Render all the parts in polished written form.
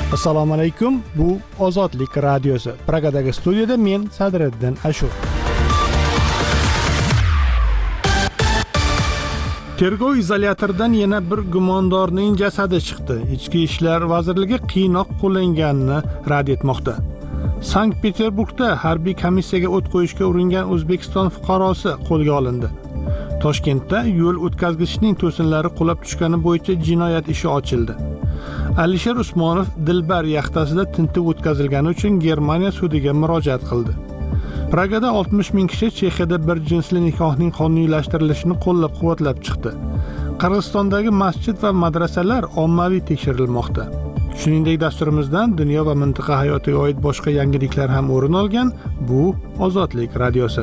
Assalomu alaykum. Bu Ozodlik radiosi. Pragadagi studiyada men Sadriddin Ashur. Tergov izolyatoridan yana bir gumondorning jasadi chiqdi. Ichki ishlar vazirligi qiynoq qo'llanganini rad etmoqda. Sankt-Peterburgda harbiy komissiyaga o't qo'yishga uringan O'zbekiston fuqarosi qo'lga olindi. Toshkentda yo'l o'tkazgichning to'sinlari qulab tushgani bo'yicha jinoyat ishi ochildi. Alisher Usmonov Dilbar yaxtasida tintuv o'tkazilgani uchun Germaniya sudiga murojaat qildi. Pragada 60 ming kishi Chexiyada bir jinsli nikohning qonuniylashtirilishini qo'llab-quvvatlab chiqdi. Qirg'izistondagi masjid va madrasalar ommaviy tekshirilmoqda. Shuningdek, dasturimizdan dunyo va mintaqa hayotiga oid boshqa yangiliklar ham o'rin olgan. Bu Ozodlik radiosi.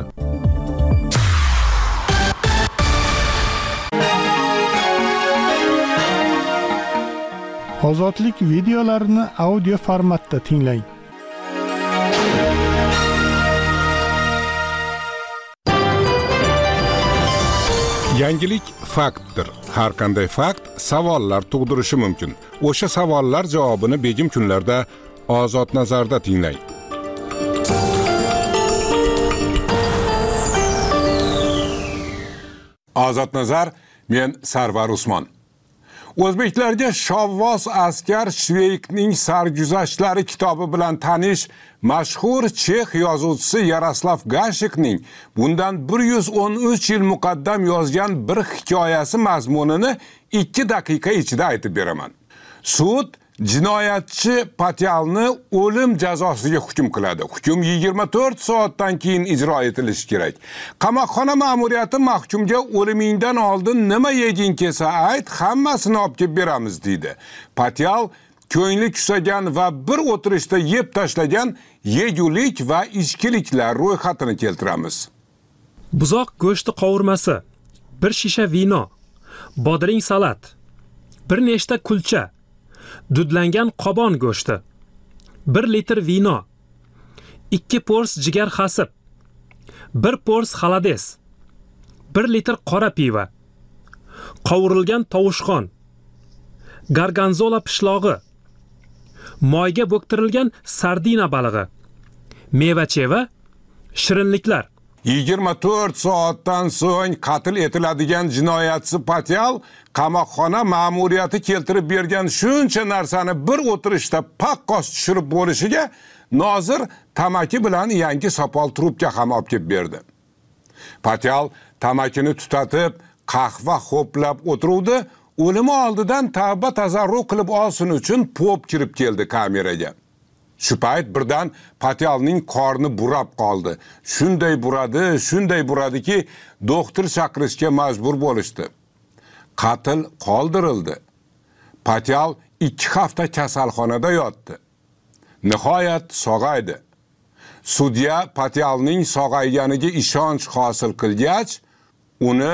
Ozodlik videolarini audio formatda tinglang. Yangilik faktdir. Har qanday fakt savollar tug'dirishi mumkin. O'sha savollar javobini begim kunlarda Ozod nazarda tinglang. Ozod nazar, men Sarvar Usmon. O'zbeklarga Shovvos askar Shveykning sarguzashtlari kitobi bilan tanish mashhur chex yozuvchisi Yaroslav Gashikning bundan 113 yil muqaddam yozgan bir hikoyasi mazmunini 2 daqiqa ichida aytib beraman. Sud jinoyatchi Patyalni o'lim jazosiga hukm qiladi. Hukm 24 soatdan keyin ijro etilishi kerak. Qamoqxona ma'muriyati mahkumga o'limingdan oldin nima yeging kelsa ayt, hammasini olib kelib beramiz deydi. Patyal ko'ngli kusagan va bir o'tirishda yeb tashlagan yegulik va ichkiliklar ro'yxatini keltiramiz. Buzoq go'shti qovurmasi, bir shisha vino, bodring salat, bir nechta kulcha, dudlangan qobon go'shti, 1 litr vino, 2 pors jigar xasib, 1 pors xalades, 1 litr qora piva, qovurilgan tovushqon, garganzola pishlog'i, moyga bo'ktirilgan sardina balig'i, meva-cheva, shirinliklar. 24 soatdan so'ng qatl etiladigan jinoyatchi Patyal qamoqxona ma'muriyati keltirib bergan shuncha narsani bir o'tirishda paqqos tushirib bo'lishiga nozir tamaki bilan yangi sopol trubka ham olib kelib berdi. Patyal tamakini tutatib, qahva xo'plab o'tiruvdi. O'limi oldidan tavba tazarru qilib olsin uchun pop kirib keldi kameraga. Shu payt birdan Patyalning qorni burab qoldi. Shunday buradiki, doktor chaqirishga majbur bo'lishdi. Qatl qoldirildi. Patyal 2 hafta kasalxonada yotdi. Nihoyat sog'aydi. Sudya Patyalning sog'ayganiga ishonch hosil qilgach, uni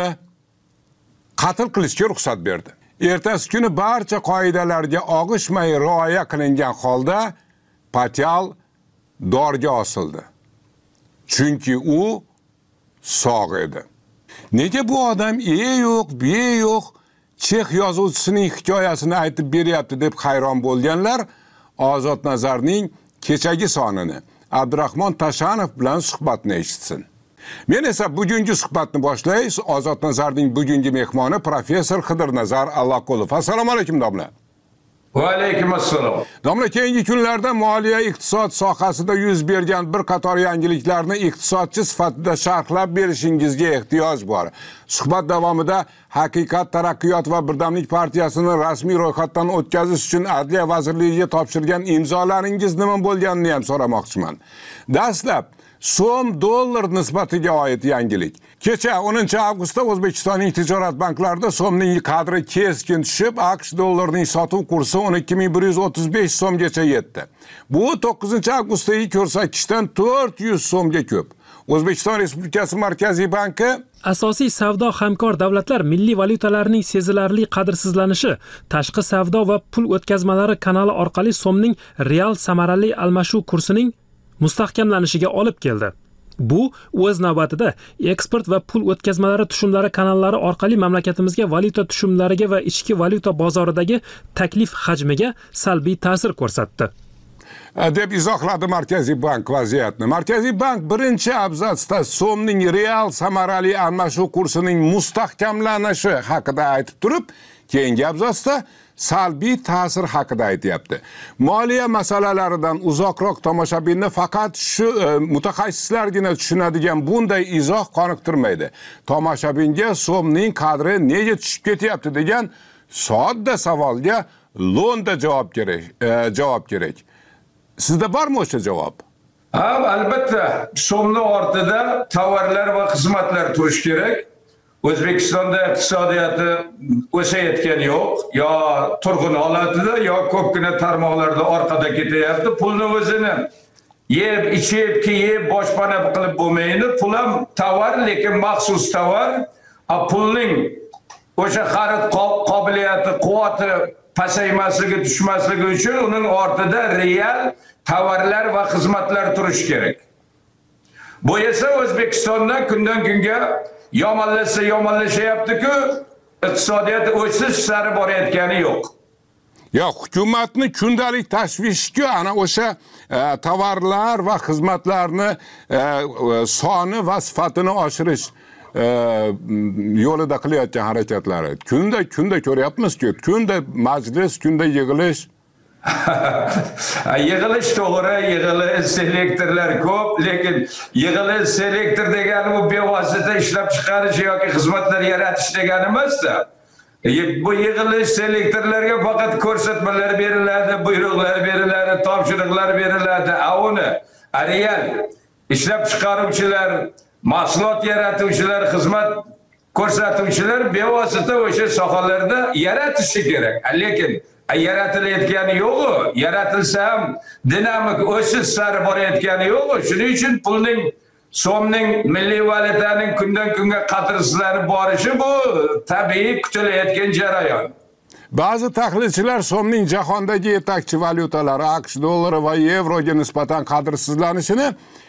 qatl qilishga ruxsat berdi. Ertasi kuni barcha qoidalarga og'ishmay rioya qilingan holda Patyal dorga osildi. Chunki u sog' edi. Nega bu odam yo'q, biye yo'q, chex yozuvchisining hikoyasini aytib beryapti deb hayron bo'lganlar Ozod nazarning kechagi sonini Abdurahmon Tashanov bilan suhbatni eshitsin. Men esa bugungi suhbatni boshlaymiz. Ozod nazarning bugungi mehmoni professor Xidirnazar Allaqulov. Assalomu alaykum domla. Va alaykum assalom. Domla, keyingi kunlarda moliya iqtisod sohasida yuz bergan bir qator yangiliklarni iqtisodchi sifatida sharhlab berishingizga ehtiyoj bor. Suhbat davomida Haqiqat, Taraqqiyot va Birdamlik partiyasini rasmiy ro'yxatdan o'tkazish uchun Adliya vazirligiga topshirgan imzolaringiz nima bo'lganini ham so'ramoqchiman. Dastlab so'm-dollar nisbatiga oid yangilik. Kecha 10 avgustda O'zbekistonning tijorat banklarida so'mning qadri keskin tushib, AQSh dollarining sotuv kursi 12135 so'mgacha yetdi. Bu 9 avgustdagi ko'rsatkichdan 400 so'mga ko'p. O'zbekiston Respublikasi Markaziy banki asosiy savdo hamkor davlatlar milliy valyutalarning sezilarli qadrsizlanishi, tashqi savdo va pul o'tkazmalari kanali orqali so'mning real samarali almashuv kursining mustahkamlanishiga olib keldi. Bu o'z navbatida eksport va pul o'tkazmalari tushumlari kanallari orqali mamlakatimizga valyuta tushumlariga va ichki valyuta bozoridagi taklif hajmiga salbiy ta'sir ko'rsatdi. deb izohladi Markaziy bank vaziyatni. Markaziy bank birinchi abzatsda so'mning real samarali almashuv kursining mustahkamlanishi haqida aytib turib, keyingi abzatsda salbiy ta'sir haqida aytyapti. Moliya masalalaridan uzoqroq tomoshabinni faqat shu mutaxassislargina tushunadigan bunday izoh qoniqtirmaydi. Tomoshabinga so'mning qadri nega tushib ketyapti degan sodda savolga lo'nda javob kerak. Sizda bormi o'sha javob? Ha, albatta, so'mni ortida tovarlar va xizmatlar turishi kerak. O'zbekistonda iqtisodiyoti o'sayotgani yo'q, yo turg'un holatida, yo ko'pgina tarmoqlarda orqada ketyapti. Pulni o'zini yeb, ichib, kiyib, boshpana qilib bo'lmaydi. Pul ham tovar, lekin maxsus tovar. Pulning o'sha xarid qobiliyati, quvvati pasaymasligi, tushmasligi uchun uning ortida real tovarlar va xizmatlar turishi kerak. Bu esa O'zbekistonda kundan kunga yomonlashyapti-ku, iqtisodiyot o'sish sari borayotgani yo'q. Yo'q, hukumatning kundalik tashvishi-ku ana o'sha tovarlar va xizmatlarni soni va sifatini oshirish yo'lida qilayotgan harakatlari. Kunda ko'ryapmiz-ku, kunda majlis, kunda yig'ilish. Yig'ilish to'g'ri, yig'ilish selektorlar ko'p, lekin yig'ilish selektor degani bu bevosita ishlab chiqarish yoki xizmatlar yaratish degani emas-da. Bu yig'ilish selektorlarga faqat ko'rsatmalar beriladi, buyruqlar beriladi, topshiriqlar beriladi. Uni real ishlab chiqaruvchilar, mahsulot yaratuvchilar, xizmat ko'rsatuvchilar bevosita o'sha sohalarda yaratishi kerak. Lekin yaratilayotgani yo'q-ku, yaratilsa ham dinamik o'sish sari borayotgani yo'q-ku. Shuning uchun pulning, so'mning, milliy valyutaning kundan kunga qadrsizlanib borishi bu tabiiy kutilayotgan jarayon. Ba'zi tahlilchilar so'mning jahondagi yetakchi valyutalari AQSh dollari va yevroga nisbatan qadrsizlanishini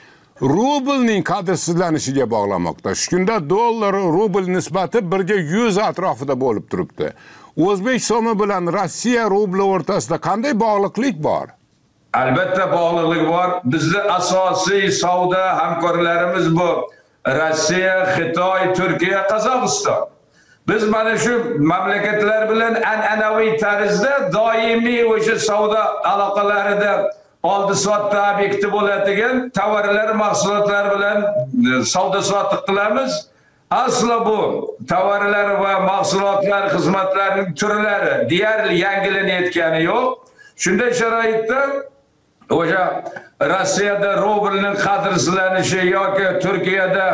rublning qadrsizlanishiga bog'lamoqda. Shu kunda dollar rubl nisbati 1:100 atrofida bo'lib turibdi. O'zbek so'mi bilan Rossiya rubli o'rtasida qanday bog'liqlik bor? Albatta bog'liqlik bor. Bizning asosiy savdo hamkorlarimiz bu Rossiya, Xitoy, Turkiya, Qozog'iston. Biz mana shu mamlakatlar bilan an'anaviy tarzda doimiy o'sha savdo aloqalarida oldi-sotdi obyekti bo'ladigan tovarlar, mahsulotlar bilan savdo-sotiq qilamiz. Aslo bu tovarlar va mahsulotlar, xizmatlarning turlari deyarli yangilanayotgani yo'q. Shunday sharoitda o'sha Rossiyada rublning qadrsizlanishi yoki Turkiyada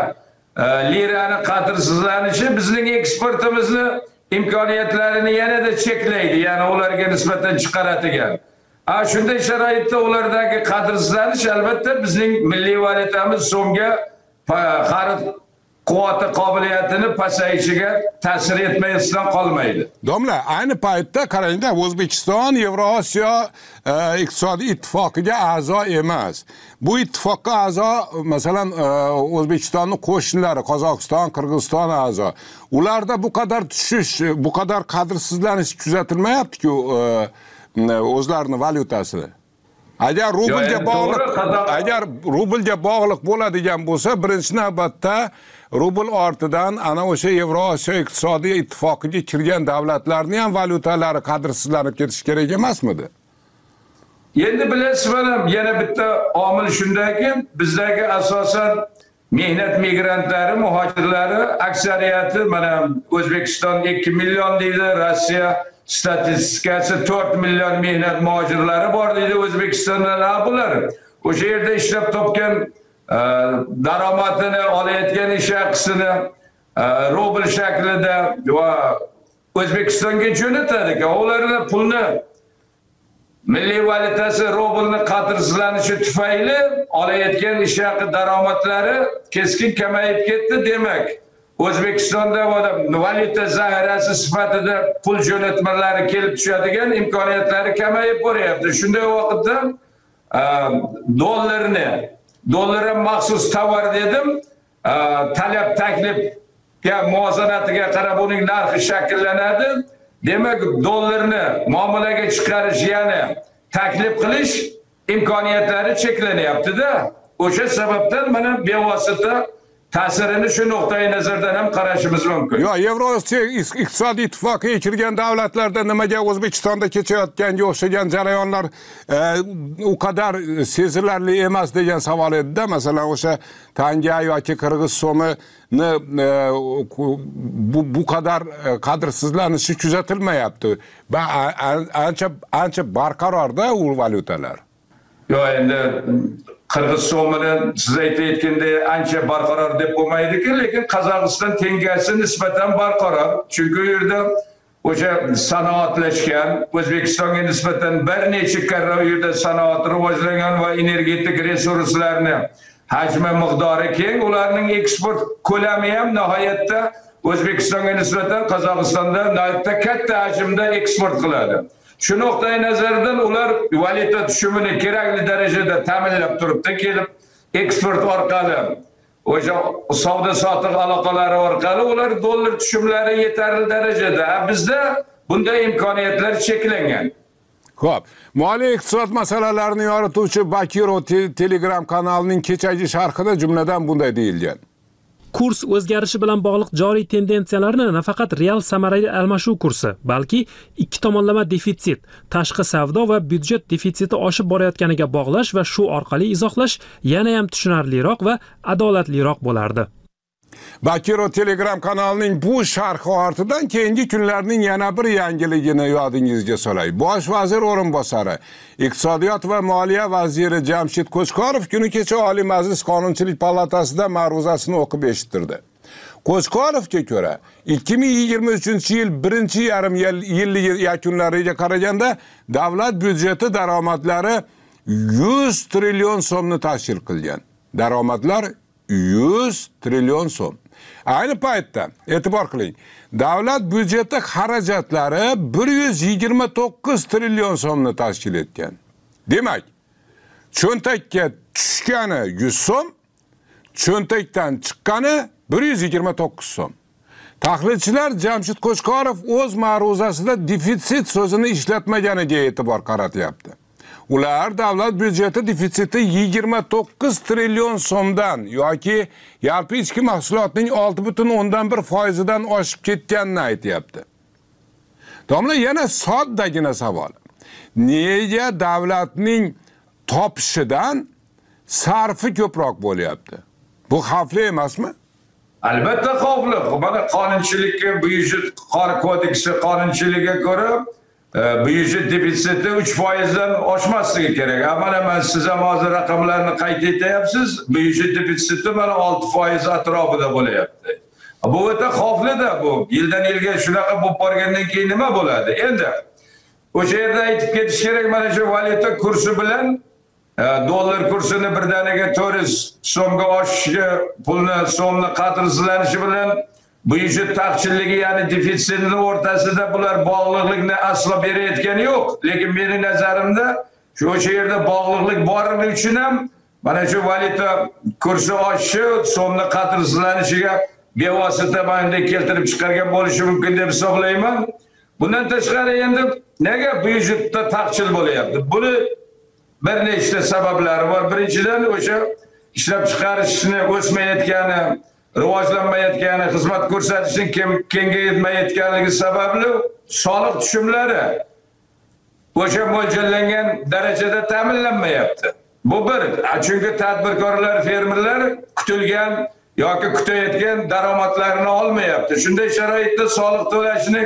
lirani qadrsizlanishi bizning eksportimizni imkoniyatlarini yanada cheklaydi, ya'ni ularga nisbatan chiqaradigan. Shunday sharoitda ulardagi qadrsizlanish albatta bizning milliy valyutamiz so'mga xarid quvvati qobiliyatini pasayishiga ta'sir etmaydigan qolmaydi. Domla, ayni paytda qarangda, O'zbekiston Yevrosiyo iqtisodiy ittifoqiga a'zo emas. Bu ittifoqqa a'zo, masalan, O'zbekistonning qo'shnilari, Qozog'iston, Qirg'iziston a'zo. Ularda bu qadar tushish, bu qadar qadrsizlanish kuzatilmayapti-ku o'zlarining valyutasini. Agar rublga bog'liq bo'ladigan bo'lsa, birinchi navbatda rubl ortidan ana o'sha Yevrosiyo iqtisodiy ittifoqiga kirgan davlatlarning ham valyutalari qadrsizlanib ketishi kerak emasmidi? Endi bilasizmi, yana bitta omil shundaki, bizdagi asosan mehnat migrantlari, muhojirlari aksariyati mana O'zbekiston 2 million deydi, Rossiya statistikasi 4 million mehnat muhojirlari bor deydi O'zbekistonda. Bular o'sha yerda ishlab topgan daromadini olayotgan ish haqisini rubl shaklida va O'zbekistonga jo'natadi. Ularning pulni milliy valyutasi rublni qadrsizlanishi tufayli olayotgan ish haqi daromadlari keskin kamayib ketdi. Demak, O'zbekistonda valyuta zaxirasi sifatida pul jo'natmalari kelib tushadigan imkoniyatlari kamayib boryapti. Shunday vaqtda dollarni dollar ham maxsus tovar dedim. Talab taklifga muvozanatiga qarab uning narxi shakllanadi. Demak, dollarni muomalaga chiqarish, ya'ni taklif qilish imkoniyatlari cheklanyapti-da. O'sha sababdan mana bevosita ta'sirini shu nuqtai nazardan ham qarashimiz mumkin. Yo, Yevrosiyo iqtisodiy ittifoqiga kirgan davlatlarda nimaga O'zbekistonda kechayotganga o'xshagan jarayonlar u qadar sezilarli emas degan savol edi-da. Masalan, o'sha tanga yoki qirg'iz so'mini bu qadar qadrsizlanishi kuzatilmayapti. Ancha barqarorda u valyutalar. Yo, endi Qirg'iz so'mini siz aytayotganda ancha barqaror deb bo'lmaydi-ku, lekin Qozog'iston tengasi nisbatan barqaror. Chunki u yerda o'sha sanoatlashgan, O'zbekistonga nisbatan bir necha karra u yerda sanoat rivojlangan va energetik resurslarni hajmi miqdori keng, ularning eksport ko'lami ham nihoyatda O'zbekistonga nisbatan Qozog'istonda nihoyatda katta hajmda eksport qiladi. Shu nuqtai nazardan ular valyuta tushumini kerakli darajada ta'minlab turibdi, kelib eksport orqali, o'sha savdo-sotiq aloqalari orqali ular dollar tushumlari yetarli darajada. Bizda bunday imkoniyatlar cheklangan. Xo'p, moliya iqtisod masalalarini yorituvchi Bakiro Telegram kanalining kechagi sharhida jumladan bunday deyilgan. Kurs o'zgarishi bilan bog'liq joriy tendensiyalarni nafaqat real samarali almashuv kursi, balki ikki tomonlama defitsit, tashqi savdo va byudjet defitsiti oshib borayotganiga bog'lash va shu orqali izohlash yana ham tushunarliroq va adolatliroq bo'lardi. Bakiro Telegram kanalining bu sharhi ortidan keyingi kunlarning yana bir yangiligini yodingizga solay. Bosh vazir o'rinbosari, iqtisodiyot va moliya vaziri Jamshid Qo'chqorov kuni kecha Oliy Majlis Qonunchilik palatasida ma'ruzasini o'qib eshittirdi. Qo'chqorovga ko'ra, 2023-yil birinchi yarim yil yakunlariga qaraganda davlat byudjeti daromadlari 100 trillion so'mni tashkil qilgan. Daromadlar 100 trillion so'm. Ayni paytda e'tibor qiling, davlat byudjeti xarajatlari 129 trillion so'mni tashkil etgan. Demak, cho'ntakka tushgani 100 so'm, cho'ntakdan chiqqani 129 so'm. Tahlilchilar Jamshid Qo'chqorov o'z ma'ruzasida defitsit so'zini ishlatmaganiga e'tibor qaratyapti. Ular davlat byudjeti defitsiti 29 trillion so'mdan yoki yalpi ichki mahsulotning 6,1% oshib ketganini aytyapti. Domla, yana soddagina savol. Nega davlatning topishidan sarfi ko'proq bo'lyapti? Bu xavfli emasmi? Albatta xavfli. Mana qonunchilikka, byudjet kodeksi qonunchiligiga ko'ra byudjet defitsiti 3%dan oshmasligi kerak. Mana men siz ham hozir raqamlarni qayd etyapsiz. Byudjet defitsiti mana 6% atrofida bo'lyapti. Bu o'ta xavfli-da bu. Yildan yilga shunaqa bo'lib borgandan keyin nima bo'ladi? Endi o'sha yerda aytib ketish kerak, mana shu valyuta kursi bilan dollar kursini birdaniga 400 so'mga oshishi, pulni so'mni qadrsizlanishi bilan byudjet taqchilligi, ya'ni defitsitning o'rtasida bular bog'liqlikni aslo berayotgani yo'q. Lekin mening nazarimda o'sha yerda bog'liqlik borligi uchun ham mana shu valyuta kursi oshishi, so'mni qadrsizlanishiga bevosita manda keltirib chiqargan bo'lishi mumkin deb hisoblayman. Bundan tashqari endi nega byudjetda taqchil bo'lyapti? Buni bir nechta sabablari bor. Birinchidan o'sha ishlab chiqarishni o'smayotgani, rivojlanmayotgani, xizmat ko'rsatishning kengaymayotganligi sababli soliq tushumlari o'sha mo'ljallangan darajada ta'minlanmayapti. Bu bir. Chunki tadbirkorlar, fermerlar kutilgan yoki kutayotgan daromadlarini olmayapti. Shunday sharoitda soliq to'lashni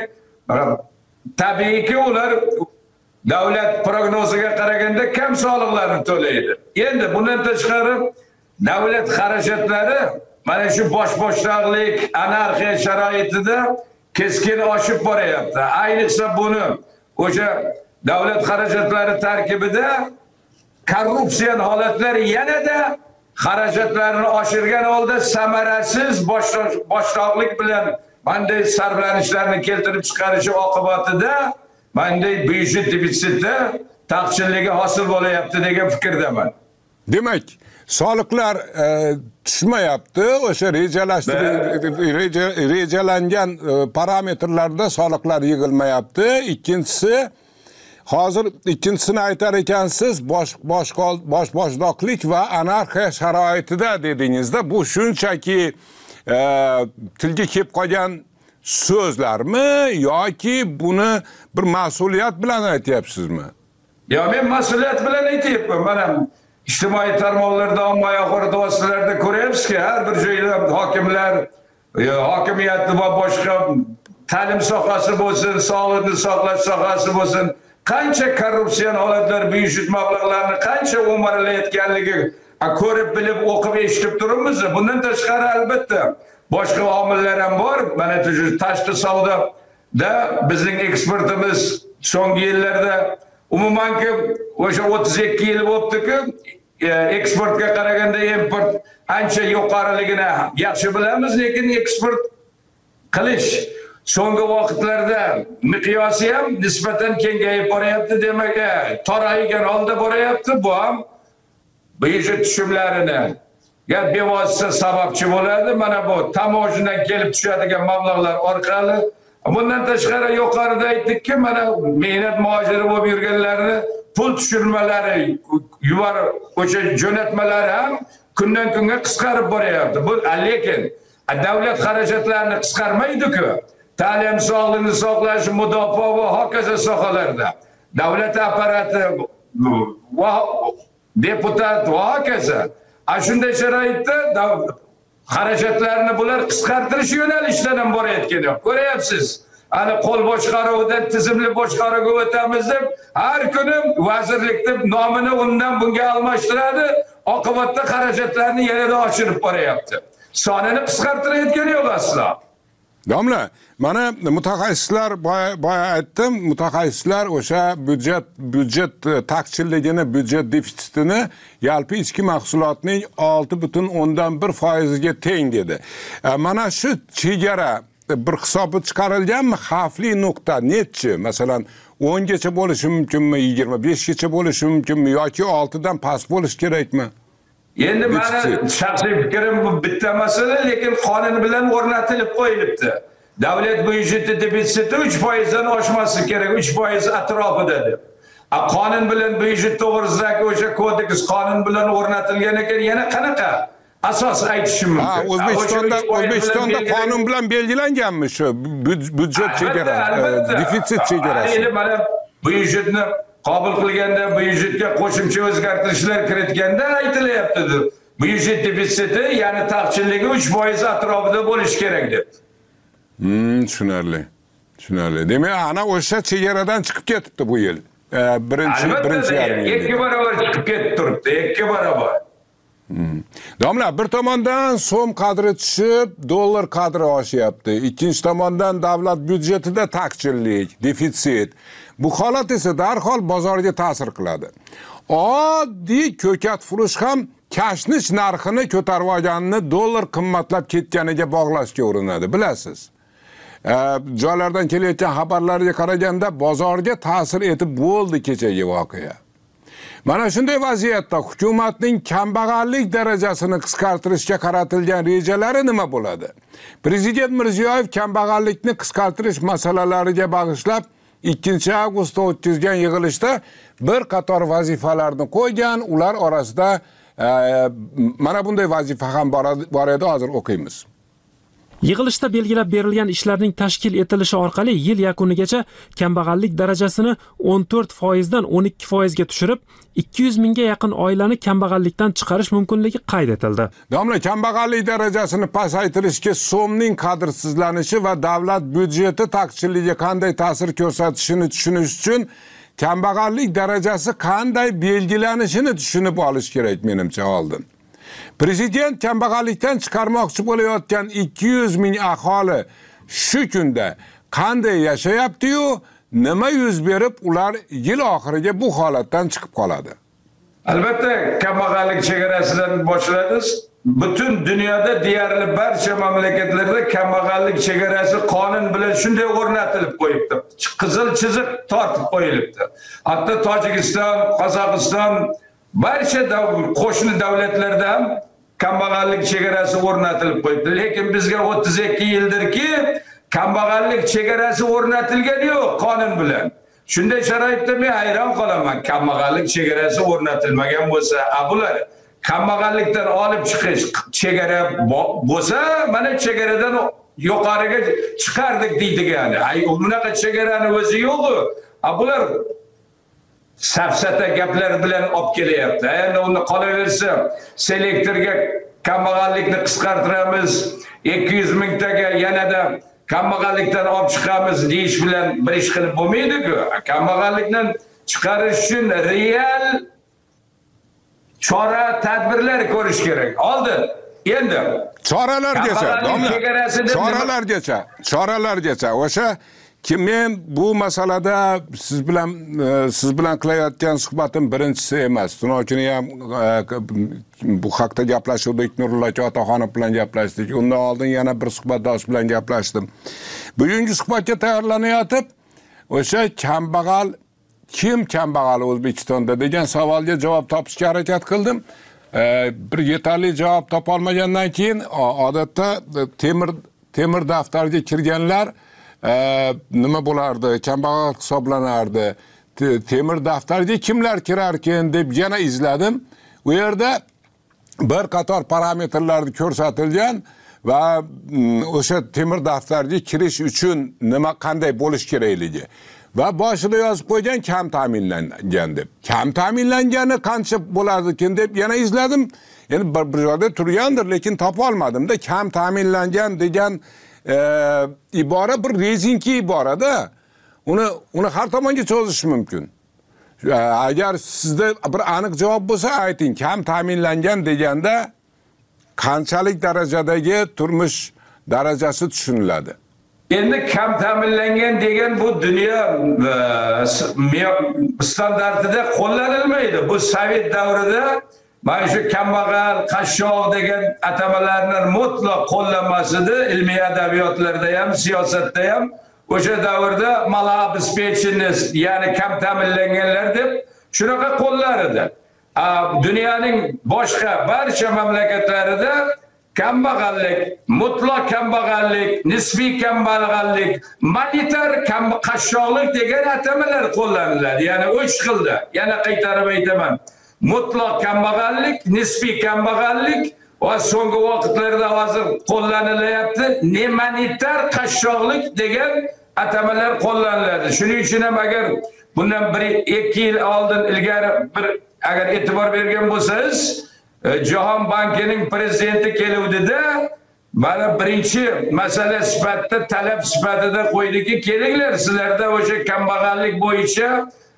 tabiiyki ular davlat prognoziga qaraganda kam soliqlarni to'laydi. Endi bundan tashqari davlat xarajatlari mana shu bosh-boshdoqlik, anarxiya sharoitida keskin oshib boryapti. Ayniqsa buni o'sha davlat xarajatlari tarkibida korrupsiya holatlari yanada xarajatlarni oshirgan holda samarasiz boshdoqlik bilan bunday sarflanishlarni keltirib chiqarishi oqibatida bunday byudjet defitsiti taqchilligi hosil bo'layapti degan fikrdaman. Demak, soliqlar tushmayapti. O'sha rejalangan parametrlarda soliqlar yig'ilmayapti. Ikkinchisini aytar ekansiz, boshboshdoqlik va anarxiya sharoitida dedingizda, bu shunchaki tilga kelib qolgan so'zlarmi yoki buni bir mas'uliyat bilan aytyapsizmi? Yo, men mas'uliyat bilan aytyapman. Mana ijtimoiy tarmoqlarda, ommaviy axborot vositalarida ko'ryapsizki, har bir joyda hokimlar, hokimiyatni va boshqa ta'lim sohasi bo'lsin, sog'liqni saqlash sohasi bo'lsin, qancha korrupsion holatlar, byudjet mablag'larini qancha o'marilayotganligi ko'rib, bilib, o'qib, eshitib turibmiz. Bundan tashqari albatta boshqa omillar ham bor. Mana tashqi savdoda bizning eksportimiz so'nggi yillarda umumanki o'sha 32 yil bo'libdiki, eksportga qaraganda import ancha yuqoriligini yaxshi bilamiz, lekin eksport qilish so'nggi vaqtlarda miqyosi ham nisbatan kengayib boryapti, demak, toraygan holda boryapti. Bu ham byudjet tushumlarini bevosita sababchi bo'ladi. Mana bu tamojindan kelib tushadigan mablag'lar orqali. Bundan tashqari yuqorida aytdikki, mana mehnat muhojiri bo'lib yurganlarni pul tushirmalari, o'sha jo'natmalari ham kundan kunga qisqarib boryapti. Bu lekin davlat xarajatlarini qisqarmaydi-ku. Ta'lim, sog'liqni saqlash, mudofaa va hokazo sohalarda davlat apparati va deputat va hokazo shunday sharoitda xarajatlarni bular qisqartirish yo'nalishidan ham borayotgan. Ko'ryapsiz, ana qo'l boshqaruvidan tizimli boshqaruvga o'tamiz deb har kuni vazirlik deb nomini undan bunga almashtiradi. Oqibatda xarajatlarni yanada oshirib boryapti. Sonini qisqartirayotgani yo'q aslo. Domla, mana mutaxassislar boya aytdim, mutaxassislar o'sha byudjet taqchilligini, byudjet defitsitini yalpi ichki mahsulotning 6,1% ga teng dedi. Mana shu chegara bir hisobot chiqarilganmi? Xavfli nuqta nechi? Masalan, 10 gacha bo'lishi mumkinmi, 25 gacha bo'lishi mumkinmi yoki 6 dan past bo'lishi kerakmi? Endi meni shaxsiy fikrim bu bitta masala, lekin qonun bilan o'rnatilib qo'yilibdi. Davlat byudjeti defitsiti 3% dan oshmasligi kerak, 3% atrofida deb. Qonun bilan byudjet to'g'risidagi o'sha kodeks qonun bilan o'rnatilgan ekan, yana qanaqa asos aytishim mumkin? O'zbekistonda qonun bilan belgilanganmi shu byudjet chegarasi, defitsit chegarasi? Endi mana byudjetni qabul qilganda, byudjetga qo'shimcha o'zgartirishlar kiritganda aytilyapti. Byudjet defitsiti, ya'ni taqchilligi 3% atrofida bo'lishi kerak deb. Tushunarli. Demak, ana o'sha chegaradan chiqib ketibdi bu yil. Birinchi yarim yil. 2 barobar chiqib ketib turibdi, 2 barobar. Domla, bir tomondan so'm qadri tushib, dollar qadri oshyapti. Ikkinchi tomondan davlat byudjetida taqchillik, defitsit. Bu holat esa darhol bozorga ta'sir qiladi. Oddiy ko'kat furush ham kashnish narxini ko'tarib olganini dollar qimmatlab ketganiga bog'lashga urinadi, bilasiz. Joylardan kelayotgan xabarlarga qaraganda bozorga ta'sir etib bo'ldi kechagi voqea. Mana shunday vaziyatda hukumatning kambag'allik darajasini qisqartirishga qaratilgan rejalari nima bo'ladi? Prezident Mirziyoyev kambag'allikni qisqartirish masalalariga bag'ishlab 2 avgustda o'tkazgan yig'ilishda bir qator vazifalarni qo'ygan. Ular orasida mana bunday vazifa ham bor edi, hozir o'qiymiz. Yig'ilishda belgilab berilgan ishlarning tashkil etilishi orqali yil yakunigacha kambag'allik darajasini 14% dan 12% ga tushirib, 200 mingga yaqin oilani kambag'allikdan chiqarish mumkinligi qayd etildi. Domla, kambag'allik darajasini pasaytirishga so'mning qadrsizlanishi va davlat byudjeti taqchilligiga qanday ta'sir ko'rsatishini tushunish uchun kambag'allik darajasi qanday belgilanishini tushunib olish kerak menimcha oldin. Prezident kambag'allikdan chiqarmoqchi bo'layotgan 200 ming aholi shu kunda qanday yashayapti-yu, nima yuz berib ular yil oxiriga bu holatdan chiqib qoladi? Albatta, kambag'allik chegarasidan boshlaymiz. Butun dunyoda deyarli barcha mamlakatlarda kambag'allik chegarasi qonun bilan shunday o'rnatilib qo'yibdi. Qizil chiziq tortib qo'yilibdi. Hatto Tojikiston, Qozog'iston, barcha qo'shni davlatlarda ham kambag'allik chegarasi o'rnatilib qo'yibdi. Lekin bizga 32 yildirki kambag'allik chegarasi o'rnatilgani yo'q qonun bilan. Shunday sharoitda men hayron qolaman. Kambag'allik chegarasi o'rnatilmagan bo'lsa, bular kambag'allikdan olib chiqish chegara bo'lsa, mana chegaradan yuqoriga chiqardik deydi yani. Bunaqa chegarani o'zi yo'q-ku. Bular safsata gaplar bilan olib kelyapti. Endi uni qolaversa, selektorga kambag'allikni qisqartiramiz, 200 mingtaga yanada kambag'allikdan olib chiqamiz deyish bilan bir ish qilib bo'lmaydi-ku. Kambag'allikdan chiqarish uchun real chora tadbirlar ko'rish kerak. Oldin endi choralargacha o'sha ki men bu masalada siz bilan qilayotgan suhbatim birinchisi emas. Tunovchini ham bu haqda gaplashuvdik, Nurullo Otaxonov bilan gaplashdik. Undan oldin yana bir suhbatdosh bilan gaplashdim. Bugungi suhbatga tayyorlanayotib, o'sha kim kambag'al O'zbekistonda degan savolga javob topishga harakat qildim. Bir yetarli javob topa olmagandan keyin odatda temir daftarga kirganlar nima bo'lardi, kambag'al hisoblanardi. Temir daftarga kimlar kirarkan deb yana izladim. U yerda bir qator parametrlarni ko'rsatilgan va o'sha temir daftarga kirish uchun nima qanday bo'lish kerakligi va boshida yozib qo'ygan kam ta'minlangan deb. Kam ta'minlangani qancha bo'lardikin deb yana izladim. Endi bir joyda turgandir, lekin topa olmadim-da. Kam ta'minlangan degan ibora bir rezinki iborada. Uni har tomonga cho'zish mumkin. Agar sizda bir aniq javob bo'lsa ayting. Kam ta'minlangan deganda qanchalik darajadagi turmush darajasi tushuniladi? Endi kam ta'minlangan degan bu dunyo standartida qo'llanilmaydi. Bu Sovet davrida mana shu kambag'al, qashshoq degan atamalarni mutlaq qo'llanmasidi. Ilmiy adabiyotlarda ham, siyosatda ham o'sha davrda malabespechenность, ya'ni kam ta'minlanganlar deb shunaqa qo'llar edi. Dunyoning boshqa barcha mamlakatlarida kambag'allik, mutlaq kambag'allik, nisbiy kambag'allik, monetar qashshoqlik degan atamalar qo'llaniladi. Ya'ni 3 xilda. Yana qaytarib aytaman. Mutlaq kambag'allik, nisbiy kambag'allik va so'nggi vaqtlarda hozir qo'llanilayapti monetar qashshoqlik degan atamalar qo'llaniladi. Shuning uchun ham agar bundan 1-2 yil oldin ilgari agar e'tibor bergan bo'lsangiz, Jahon bankining prezidenti keluvdida mana birinchi masala sifatida, talab sifatida qo'ydiki, kelinglar, sizlarda o'sha kambag'allik bo'yicha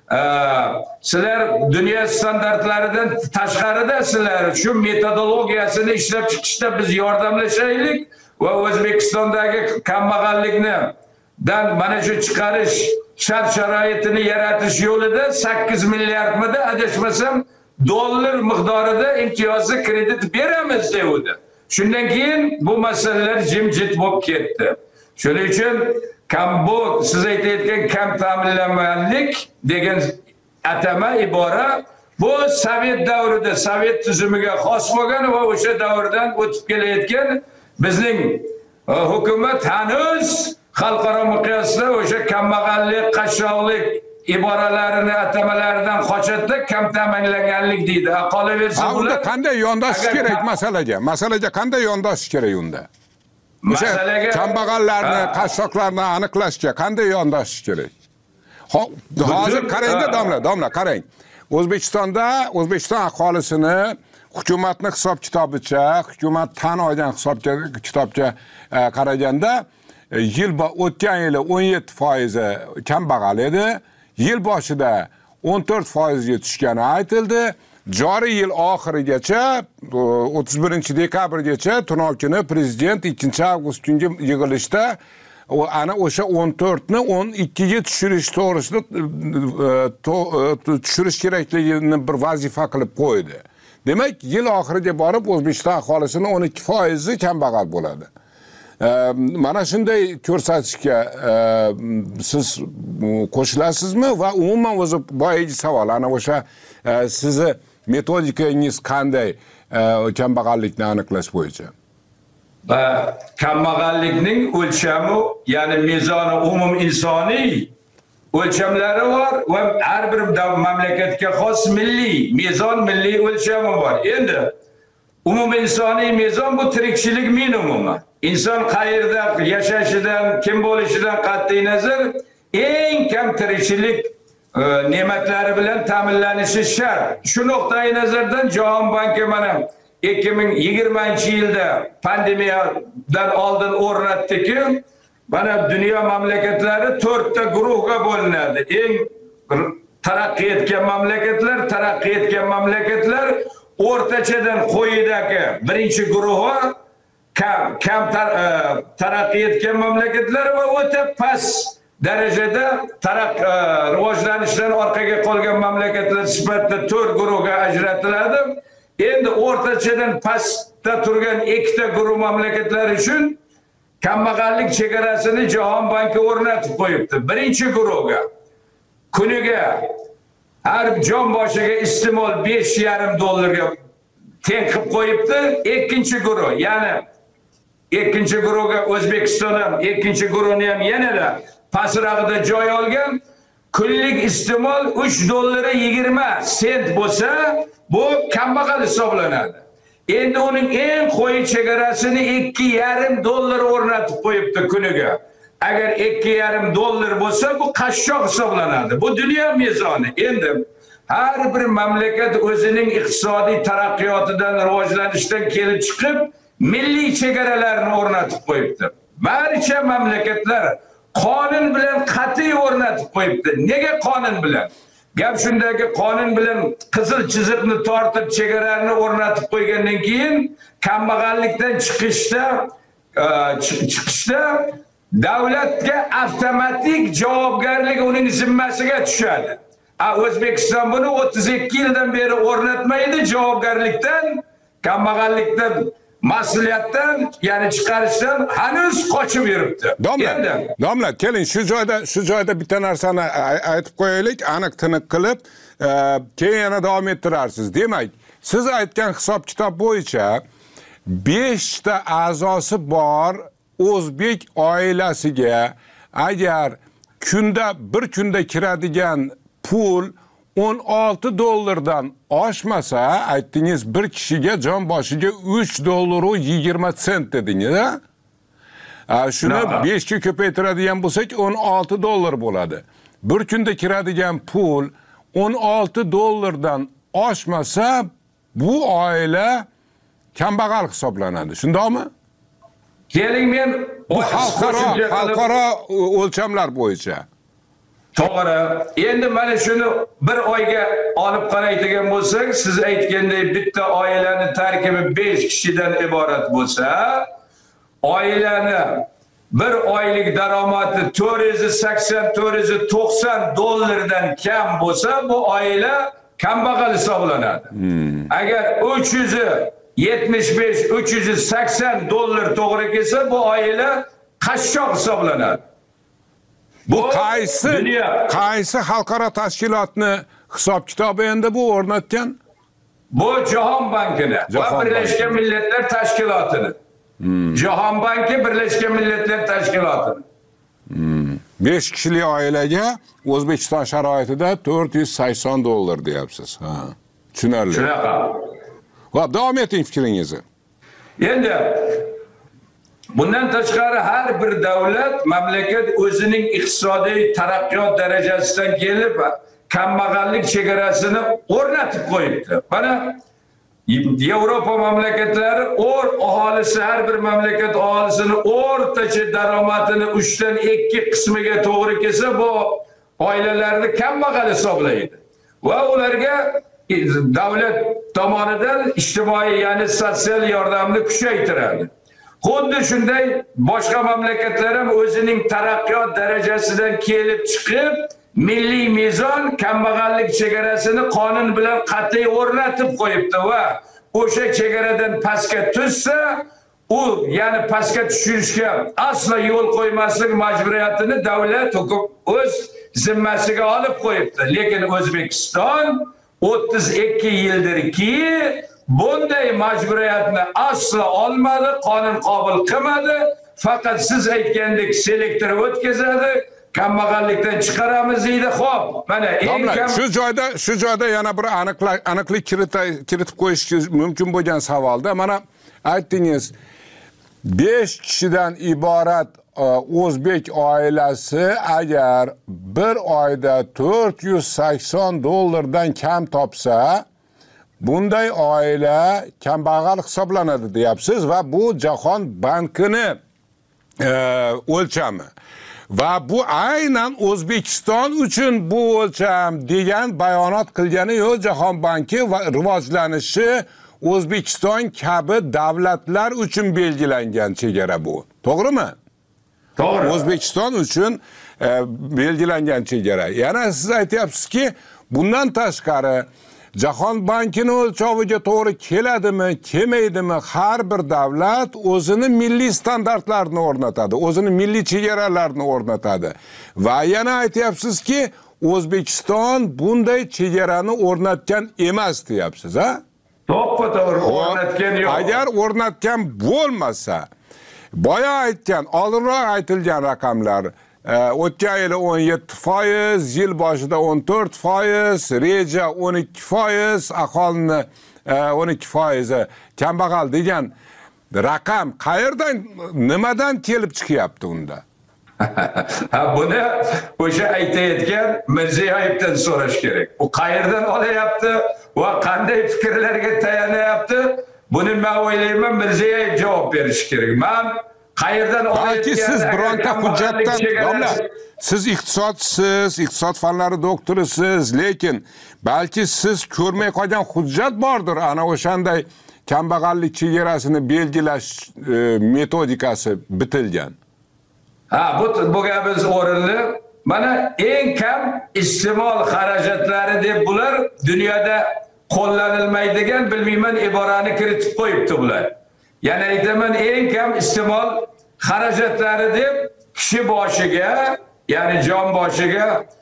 sizlar dunyo standartlaridan tashqaridasizlar. Shu metodologiyasini ishlab chiqishda biz yordamlashaylik va O'zbekistondagi kambag'allikni mana shu chiqarish shart-sharoitini yaratish yo'lida 8 milliardmida adashmasam dollar miqdorida imtiyozli kredit beramiz dedi. Shundan keyin bu masalalar jimjit bo'lib ketdi. Shuning uchun siz aytayotgan kam ta'minlanganlik degan atama ibora bu Sovet davrida, Sovet tuzumiga xos bo'lgan va o'sha davrdan o'tib kelayotgan bizning hukumat hanuz xalqaro miqyosda o'sha kambag'allik, qashshoqlik iboralarini atamalaridan qochadi, kam ta'minlanganlik deydi. Qolaversa unda qanday yondashish kerak masalaga qanday yondashish kerak unda? Masalaga kambag'allarni, qashshoqlarni aniqlashga qanday yondashish kerak? Hozir qarang-da, domla qarang. O'zbekiston aholisini hukumatning hisob-kitobicha, hukumat tan olgan hisob-kitobga qaraganda o'tgan yili 17% kambag'al edi. Yil boshida 14% ga tushgani aytildi. Joriy yil oxirigacha 31 dekabrgacha tunov kuni prezident 2 avgust kungi yig'ilishda ana o'sha 14 ni 12 ga tushirish to'g'risida tushirish kerakligini bir vazifa qilib qo'ydi. Demak, yil oxiriga borib O'zbekiston aholisini 12% kambag'al bo'ladi. Mana shunday ko'rsatishga siz qo'shilasizmi va umuman o'zi boyagi savol, ana o'sha sizni metodikangiz qanday kambag'allikni aniqlash bo'yicha? Kambag'allikning o'lchami, ya'ni mezoni umum insoniy o'lchamlari bor va har bir mamlakatga xos milliy mezon, milliy o'lchami bor. Endi umum insoniy mezon bu tirikchilik minimumi. İnson qayerda yashashidan, kim bo'lishidan qat'iy nazar eng kam tirikchilik ne'matlari bilan ta'minlanishi shart. Shu nuqtai nazardan Jahon banki mana 2020-yilda pandemiyadan oldin o'rnatdiki, mana dunyo mamlakatlari 4 ta guruhga bo'linadi. Eng taraqqiy etgan mamlakatlar o'rtachadan quyidagi birinchi guruhi, kam taraqqiy etgan mamlakatlar va o'ta past darajada rivojlanishdan orqaga qolgan mamlakatlar sifatida 4 guruhga ajratiladi. Endi o'rtachadan pastda turgan 2 ta guruh mamlakatlar uchun kambag'allik chegarasini Jahon banki o'rnatib qo'yibdi. Birinchi guruhga kuniga har jon boshiga iste'mol $5,5 teng qilib qo'yibdi. Ikkinchi guruh, ya'ni ikkinchi guruhga O'zbekiston ham, ikkinchi guruhni ham yanada pastrog'ida joy olgan. Kunlik iste'mol $3.20 bo'lsa, bu kambag'al hisoblanadi. Endi uning eng qo'yi chegarasini $2,5 o'rnatib qo'yibdi kuniga. Agar $2,5 bo'lsa, bu qashshoq hisoblanadi. Bu dunyo mezoni. Endi har bir mamlakat o'zining iqtisodiy taraqqiyotidan, rivojlanishdan kelib chiqib, milliy chegaralarni o'rnatib qo'yibdi. Barcha mamlakatlar qonun bilan qat'iy o'rnatib qo'yibdi. Nega qonun bilan? Gap shundaki, qonun bilan qizil chiziqni tortib chegarani o'rnatib qo'ygandan keyin kambag'allikdan chiqishda davlatga avtomatik javobgarlik uning zimmasiga tushadi. O'zbekiston buni 32 yildan beri o'rnatmaydi, javobgarlikdan, kambag'allikdan, mas'uliyatdan, ya'ni chiqarishdan hanuz qochib yuribdi. Domla, keling shu joyda bitta narsani aytib qo'yaylik, aniq tiniq qilib, keyin yana davom ettirarsiz. Demak, siz aytgan hisob-kitob bo'yicha 5 ta a'zosi bor o'zbek oilasiga agar bir kunda kiradigan pul $16 oshmasa, aytdingiz bir kishiga jon boshiga $3.20 dedingiz. Shuni 5 ga ko'paytiradigan bo'lsak $16 bo'ladi. Bir kunda kiradigan pul $16 oshmasa, bu oila kambag'al hisoblanadi. Shundaymi? Keling, men bu xalqaro o'lchamlar bo'yicha. To'g'ri. Endi mana shuni bir oyga olib qaraydigan bo'lsak, siz aytgandek bitta oilaning tarkibi 5 kishidan iborat bo'lsa, oilani bir oylik daromadi $480-490 dan kam bo'lsa, bu oila kambag'al hisoblanadi. Agar $375-380 to'g'ri kelsa, bu oila qashshoq hisoblanadi. Bu qaysi xalqaro tashkilotni hisob-kitobi endi bu o'rnatgan? Bu Jahon bankini va Birlashgan Millatlar Tashkilotini. Jahon banki Birlashgan Millatlar Tashkilotini. 5 kishilik oilaga O'zbekiston sharoitida $480 deyapsiz. Ha. Tushunarli. Shunaqa. Xo'p, davom eting fikringizni. Endi bundan tashqari har bir davlat, mamlakat o'zining iqtisodiy taraqqiyot darajasidan kelib kambag'allik chegarasini o'rnatib qo'yibdi. Mana Yevropa mamlakatlari aholisi, har bir mamlakat aholisini o'rtacha daromadini 3 dan 2 qismiga to'g'ri kelsa, bu oilalarni kambag'al hisoblaydi. Va ularga davlat tomonidan ijtimoiy, ya'ni sotsial yordamni kuchaytiradi. Xuddi shunday boshqa mamlakatlar ham o'zining taraqqiyot darajasidan kelib chiqib, milliy mezon kambag'allik chegarasini qonun bilan qat'iy o'rnatib qo'yibdi va o'sha chegaradan pastga tushsa, u ya'ni pastga tushishga aslo yo'l qo'ymaslik majburiyatini davlat o'z zimmasiga olib qo'yibdi. Lekin O'zbekiston 32 yildirki bunday majburiyatni asla olmadi, qonun qabul qilmadi. Faqat siz aytgandek selektor o'tkazadi, kambag'allikdan chiqaramiz deydi. Xo'p, mana eng kam shu joyda yana bir aniqlik kiritib qo'yish mumkin bo'lgan savolda mana aytdingiz 5 kishidan iborat o'zbek oilasi agar bir oyda 480 dollardan kam topsa, bunday oila kambag'al hisoblanadi deyapsiz va bu Jahon bankini o'lchami. Va bu aynan O'zbekiston uchun bu o'lcham degan bayonot qilgani yo'q Jahon banki va rivojlanishi O'zbekiston kabi davlatlar uchun belgilangan chegara bu. To'g'rimi? to'g'ri. O'zbekiston uchun belgilangan chegara. Yana siz aytyapsizki, bundan tashqari Jahon bankini o'lchoviga to'g'ri keladimi, kelmaydimi, har bir davlat o'zini milliy standartlarini o'rnatadi, o'zini milliy chegaralarini o'rnatadi. Va yana aytyapsizki, O'zbekiston bunday chegarani o'rnatgan emas deyapsiz, ha? To'g'ri o'rnatgan yo'q. Agar o'rnatgan bo'lmasa, boya aytgan, oldinroq aytilgan raqamlar o'tgan yili 17%, yil boshida 14%, reja 12%, aholini 12% kambag'al degan raqam qayerdan, nimadan kelib chiqyapti unda? Buni o'sha aytayotgan Mirziyoyevdan so'rash kerak. U qayerdan olyapti va qanday fikrlarga tayanyapti? Buni men o'ylayman Mirziyoyev javob berishi kerak. Men qayerdan olyapti? Balki siz bironta hujjatdan, domla, siz iqtisodchisiz, iqtisod fanlari doktorisiz, lekin balki siz ko'rmay qolgan hujjat bordir, ana o'shanday kambag'allik chegarasini belgilash metodikasi bitilgan. Bu gapimiz o'rinli. Mana eng kam iste'mol xarajatlari deb bular dunyoda qo'llanilmaydigan bilmayman iborani kiritib qo'yibdi bular. Yana aytaman, eng kam iste'mol xarajatlari deb kishi boshiga, ya'ni jon boshiga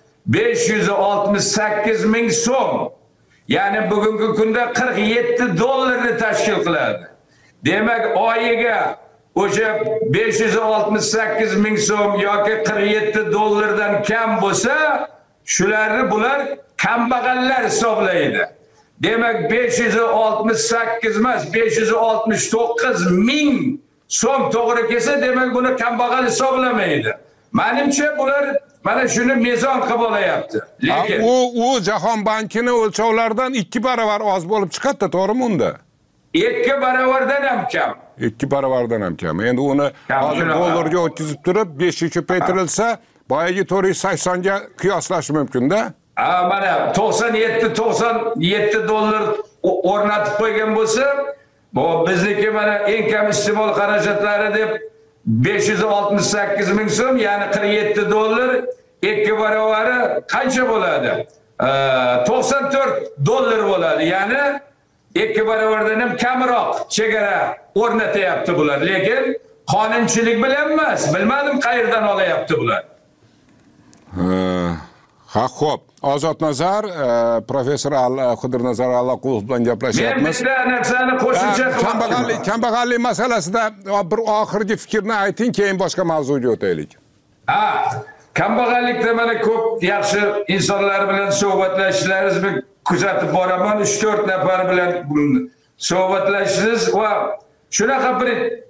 568 ming so'm. Ya'ni bugungi kunda 47 dollarni tashkil qiladi. Demak, oyiga o'sha 568 ming so'm yoki 47 dollardan kam bo'lsa, shularni bular kambag'allar hisoblaydi. Demak 568 emas, 569 ming so'm to'g'ri kelsa, demak buni kambag'al hisoblamaydi. Menimcha bular mana shuni mezon qilib olyapti. Lekin u Jahon bankini o'lchovlaridan 2 barobar oz bo'lib chiqadi, to'g'rimi unda? 2 barobardan ham kam. 2 barobardan ham kam. Endi uni hozir dollarga o'tkazib turib 5 ga ko'paytirilsa, boyagi 480 ga qiyoslash mumkin-da. Mana 97 dollar o'rnatib qo'ygan bo'lsa, bu bizniki mana eng kam iste'mol xarajatlari deb 568 ming so'm, ya'ni 47 dollar, 2 barovari qancha bo'ladi? 94 dollar bo'ladi. Ya'ni 2 barobardan ham kamroq chegara o'rnatyapti bular. Lekin qonunchilik bilan emas, bilmadim qayerdan olyapti bular. Ha, xo'p. Ozodnazar, professor Qidirnazar Allaqulov bilan gaplashyapmiz. Men bitta narsani qo'shimcha qilmoqchiman. Kambag'allik masalasida bir oxirgi fikrni ayting, keyin boshqa mavzuga o'taylik. Kambag'allikda mana ko'p yaxshi insonlar bilan suhbatlashishlaringizni kuzatib boraman. 3-4 nafar bilan suhbatlashsiz va shunaqa bir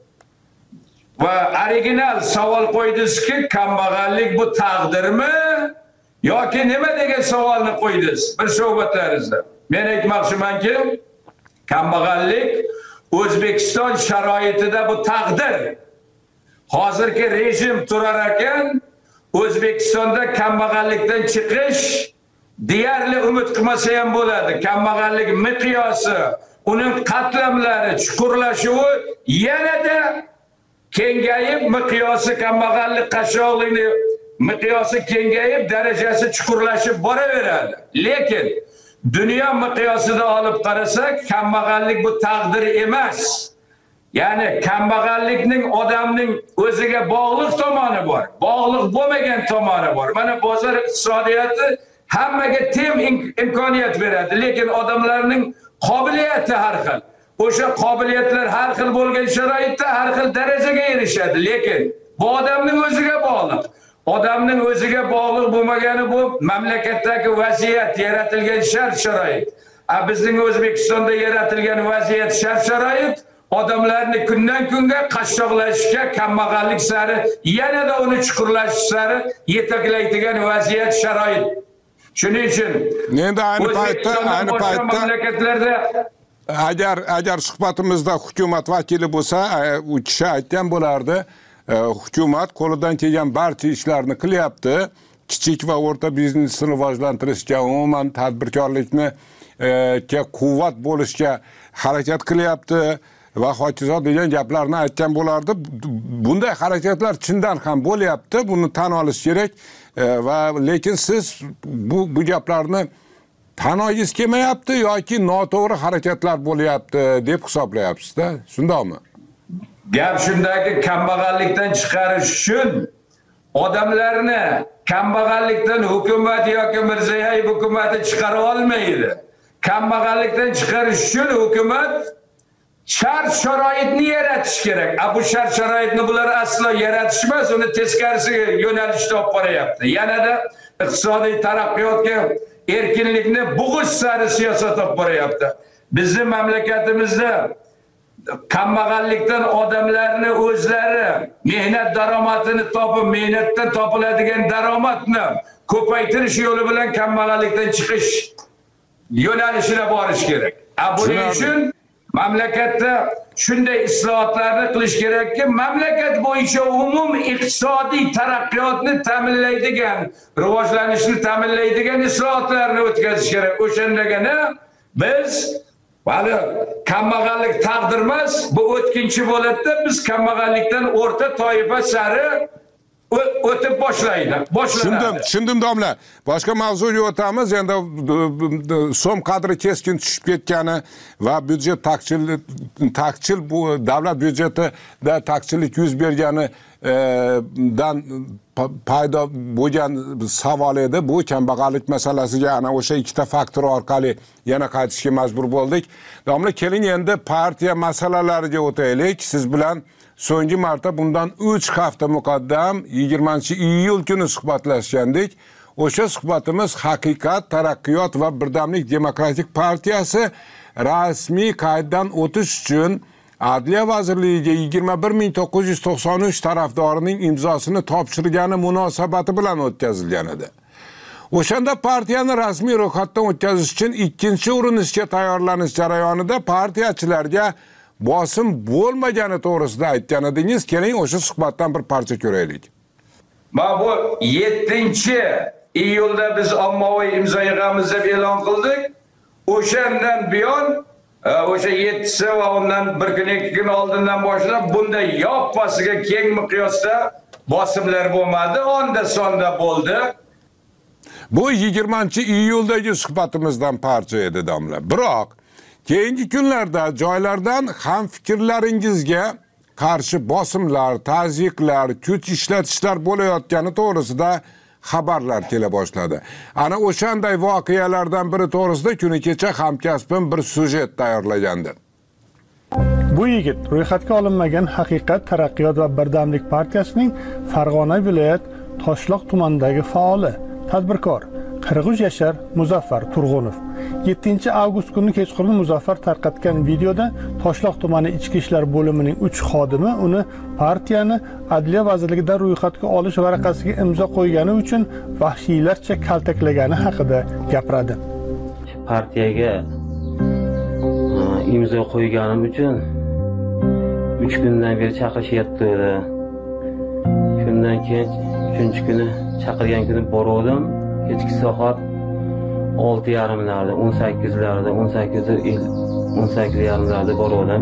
original savol qo'ydingizki, kambag'allik bu taqdirmi yoki nima degan savolni qo'ydingiz bir suhbatlaringizda. Men aytmoqchimanki, kambag'allik O'zbekiston sharoitida bu taqdir. Hozirgi rejim turar ekan, O'zbekistonda kambag'allikdan chiqish deyarli umid qilmasa ham bo'ladi. Kambag'allik miqyosi, uning qatlamlari, chuqurlashuvi yanada kengayib, miqyosi kambag'allik qashshoqligini miqyosi kengayib, darajasi chuqurlashib boraveradi. Lekin dunyo miqyosida olib qarasak, kambag'allik bu taqdir emas. Ya'ni kambag'allikning odamning o'ziga bog'liq tomoni bor, bog'liq bo'lmagan tomoni bor. Mana bozor iqtisodiyoti hammaga teng imkoniyat beradi, lekin odamlarning qobiliyati har xil. O'sha qobiliyatlar har xil bo'lgan sharoitda har xil darajaga erishadi, lekin bu odamning o'ziga bog'liq. Odamning o'ziga bog'liq bo'lmagani bu mamlakatdagi vaziyat, yaratilgan shart-sharoit. Bizning O'zbekistonda yaratilgan vaziyat, shart-sharoit odamlarni kundan kunga qashshoqlashishga, kambag'allik sari, yanada uni chuqurlashish sari yetaklaydigan vaziyat, sharoit. Shuning uchun endi ayni paytda mamlakatlarda agar suhbatimizda hukumat vakili bo'lsa, u kishi aytgan bo'lardi, hukumat qo'lidan kelgan barcha ishlarni qilyapti, kichik va o'rta biznesni rivojlantirishga, umuman tadbirkorlikni quvvat bo'lishga harakat qilyapti va hokazo degan gaplarni aytgan bo'lardi. Bunday harakatlar chindan ham bo'lyapti, buni tan olish kerak va lekin siz bu gaplarni tan olgingiz kelmayapti yoki noto'g'ri harakatlar bo'lyapti deb hisoblayapsiz-da, shundaymi? Gap shundaki, kambag'allikdan chiqarish uchun odamlarni kambag'allikdan hukumat yoki Mirziyoyev hukumati chiqara olmaydi. Kambag'allikdan chiqarish uchun hukumat shart-sharoitni yaratish kerak. Bu shart-sharoitni bular aslo yaratishmas, uni teskarisiga yo'nalishda olib boryapti. Yanada iqtisodiy taraqqiyotga, erkinlikni bug'ish sari siyosat olib boryapti. Bizning mamlakatimizda kambag'allikdan odamlarni o'zlari mehnat daromadini topib, mehnatdan topiladigan daromadni ko'paytirish yo'li bilan kambag'allikdan chiqish yo'nalishida borish kerak. Buning uchun mamlakatda shunday islohotlarni qilish kerakki, mamlakat bo'yicha umum iqtisodiy taraqqiyotni ta'minlaydigan, rivojlanishni ta'minlaydigan islohotlarni o'tkazish kerak. O'shandagina biz vali kambag'allik taqdir emas, bu o'tkinchi bo'ladi. Biz kambag'allikdan o'rta toifa sari o'tib boshlaydi. Tushundim domla. Boshqa mavzuga o'tamiz. Endi so'm qadri keskin tushib ketgani va byudjet taqchil bu davlat byudjetida taqchillik yuz bergani dan paydo bo'lgan savol edi. Bu kambag'allik masalasiga ana o'sha ikkita faktor orqali yana qaytishga majbur bo'ldik. Domla, keling endi partiya masalalariga o'taylik. Siz bilan so'nggi marta bundan 3 hafta muqaddam 20-iyul kuni suhbatlashgandik. O'sha suhbatimiz Haqiqat, Taraqqiyot va Birdamlik Demokratik partiyasi rasmiy qayddan o'tish uchun Adliya vazirligiga 21993 tarafdorining imzosini topshirgani munosabati bilan o'tkazilgan edi. O'shanda partiyani rasmiy ro'yxatdan o'tkazish uchun ikkinchi urinishga tayyorlanish jarayonida partiyachilarga bosim bo'lmagani to'g'risida aytgan edingiz. Keling o'sha suhbatdan bir parcha ko'raylik. Bu 7-iyulda biz ommaviy imzo yig'amiz deb e'lon qildik. O'shandan buyon o'sha 7si va undan bir kun 2 kun oldindan boshlab bunday yoppasiga keng miqyosda bosimlar bo'lmadi, onda sonda bo'ldi. Bu 20-iyuldagi suhbatimizdan parcha edi, domla. Biroq keyingi kunlarda joylardan ham fikrlaringizga qarshi bosimlar, tazyiqlar, kuch ishlatishlar bo'layotgani to'g'risida xabarlar kela boshladi. Ana o'shanday voqealardan biri to'g'risida kuni kecha hamkasbim bir sujet tayyorlagandi. Bu yigit ro'yxatga olinmagan Haqiqat, Taraqqiyot va Birdamlik partiyasining Farg'ona viloyat Toshloq tumanidagi faoli, tadbirkor, 43 yashar Muzaffar Turg'unov. 7-avgust kuni kechqurun Muzaffar tarqatgan videoda Toshloq tumani ichki ishlar bo'limining 3 xodimi uni partiyani Adliya vazirligida ro'yxatga olish varaqasiga imzo qo'ygani uchun vahshiylarcha kaltaklagani haqida gapiradi. Partiyaga imzo qo'yganim uchun 3 kundan beri chaqirishyapti. Shundan keyin 3-kuni chaqirgan kuni bordim. Kechki soat 6:30larda, 18larda, 18:30larda bordim.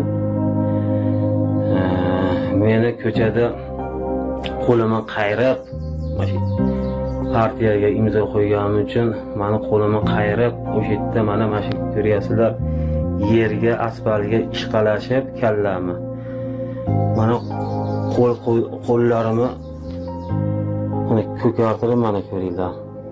Meni ko'chada qo'limni qayrab, partiyaga imzo qo'yganim uchun meni qo'limni qayrab, o'sha yerda mana shu ko'ryapsizlar, yerga, asfaltga ishqalashib kallamni. Mana qo'llarimni ko'kartirib mana ko'ringlar.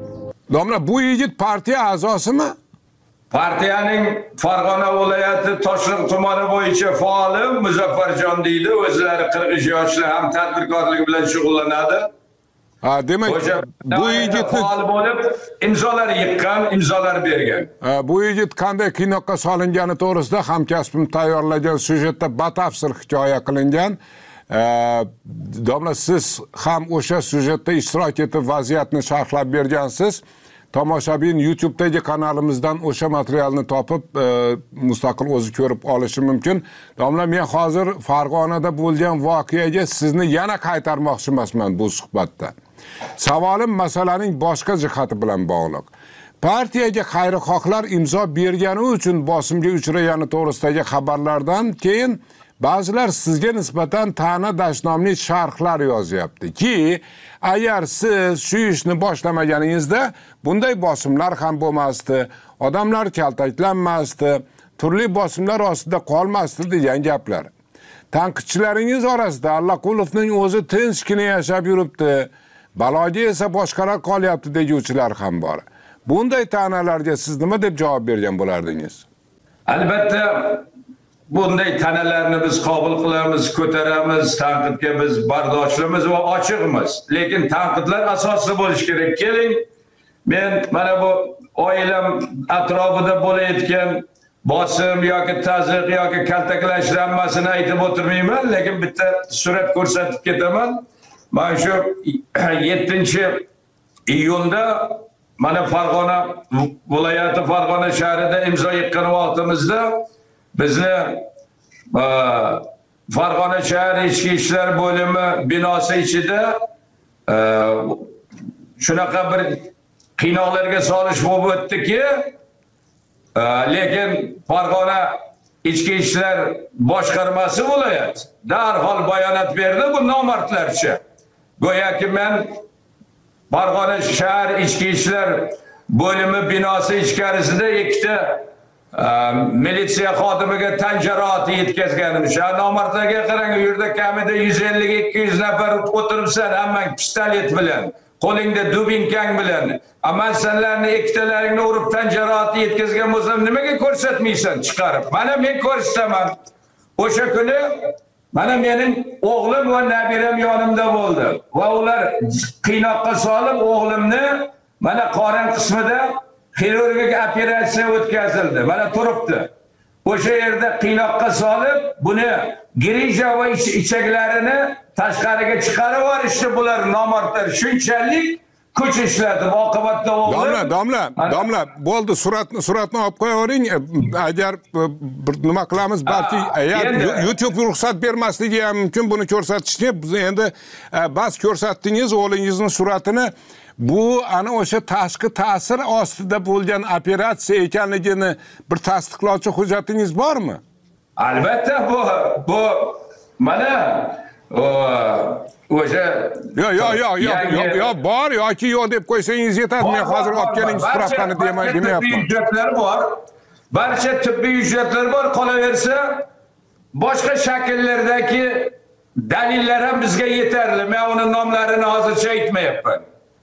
Domla, bu yigit partiya a'zosimi? Partiyaning Farg'ona viloyati Toshliq tumani bo'yicha faoli Muzaffarjon deydi. O'zlari 40 yoshli, ham tadbirkorlik bilan shug'ullanadi. Ha, demak, bu yigitni faol bo'lib, imzolar yiqqan, imzolar bergan. Bu yigit qanday kinoga solingani to'g'risida hamkasbim tayyorlagan syujetda batafsil hikoya qilingan. Domla, siz ham o'sha syujetda ishtirok etib vaziyatni sharhlab bergansiz. Tomoshabin YouTube'dagi kanalimizdan o'sha materialni topib mustaqil o'zi ko'rib olishi mumkin. Domla, men hozir Farg'onada bo'lgan voqeaga sizni yana qaytarmoqchi emasman bu suhbatda. Savolim masalaning boshqa jihati bilan bog'liq. Partiyaga xayrixohlar imzo bergani uchun bosimga uchragani to'g'risidagi xabarlardan keyin ba'zilar sizga nisbatan ta'na dashnomli sharhlar yozyapti ki, agar siz shu ishni boshlamaganingizda bunday bosimlar ham bo'lmasdi, odamlar kaltaklanmasdi, turli bosimlar ostida qolmasdi degan gaplar. Tanqidchilaringiz orasida Allaqulovning o'zi tinchgina yashab yuribdi, baloga esa boshqalar qolyapti deguvchilar ham bor. Bunday ta'nalarga siz nima deb javob bergan bo'lardingiz? Albatta, bunday ta'nalarni biz qabul qilamiz, ko'taramiz, tanqidga biz bardoshlimiz va ochiqmiz. Lekin tanqidlar asosli bo'lishi kerak. Keling, men mana bu oilam atrofida bo'layotgan bosim yoki tazyiq yoki kaltaklashlanmasini aytib o'tirmayman, lekin bitta surat ko'rsatib ketaman. Mana shu 7-iyunda mana Farg'ona viloyati Farg'ona shahrida imzo yiqqan vaqtimizda bizni Farg'ona shahar ichki ishlar bo'limi binosi ichida shunaqa bir qiynoqlarga solish bo'lib o'tdiki, lekin Farg'ona ichki ishlar boshqarmasi viloyat darhol bayonot berdi, bu nomardlarcha. Go'yoki men Farg'ona shahar ichki ishlar bo'limi binosi ichkarisida ikkita militsiya xodimiga tan jarohati yetkazganim. Shu nomardlarga qarang, u yerda kamida 150-200 nafar o'tiribsan, hammang pistolet bilan, qo'lingda dubinkang bilan. Ammo senlarni ikkitalaringni urib tan jarohati yetkazgan bo'lsam, nimaga ko'rsatmaysan chiqarib? Mana men ko'rsataman. O'sha kuni mana mening o'g'lim va nabiram yonimda bo'ldi va ular qiynoqqa solib o'g'limni mana qorin qismida xirurgik operatsiya o'tkazildi. Mana turibdi. O'sha yerda qiynoqqa solib, buni grija va ichaklarini tashqariga chiqarib yuborishdi bular nomardlar. Shunchalik kuch ishladi. Oqibatda o'g'lim Domla, bo'ldi, suratni olib qo'yavering. Agar nima qilamiz, balki agar YouTube ruxsat bermasligi ham mumkin buni ko'rsatishga. Biz endi bas ko'rsatdingiz o'g'lingizning suratini. Bu ana o'sha tashqi ta'sir ostida bo'lgan operatsiya ekanligini bir tasdiqlovchi hujjatingiz bormi? Albatta, bu mana o'sha yo bor yoki yo'q deb qo'ysangiz yetadi. Men hozir olib kelingiz spravkani demayapman. Hujjatlar bor. Barcha tibbiy hujjatlar bor. Qolaversa, boshqa shakllardagi dalillar ham bizga yetarli. Men uning nomlarini hozircha aytmayapman.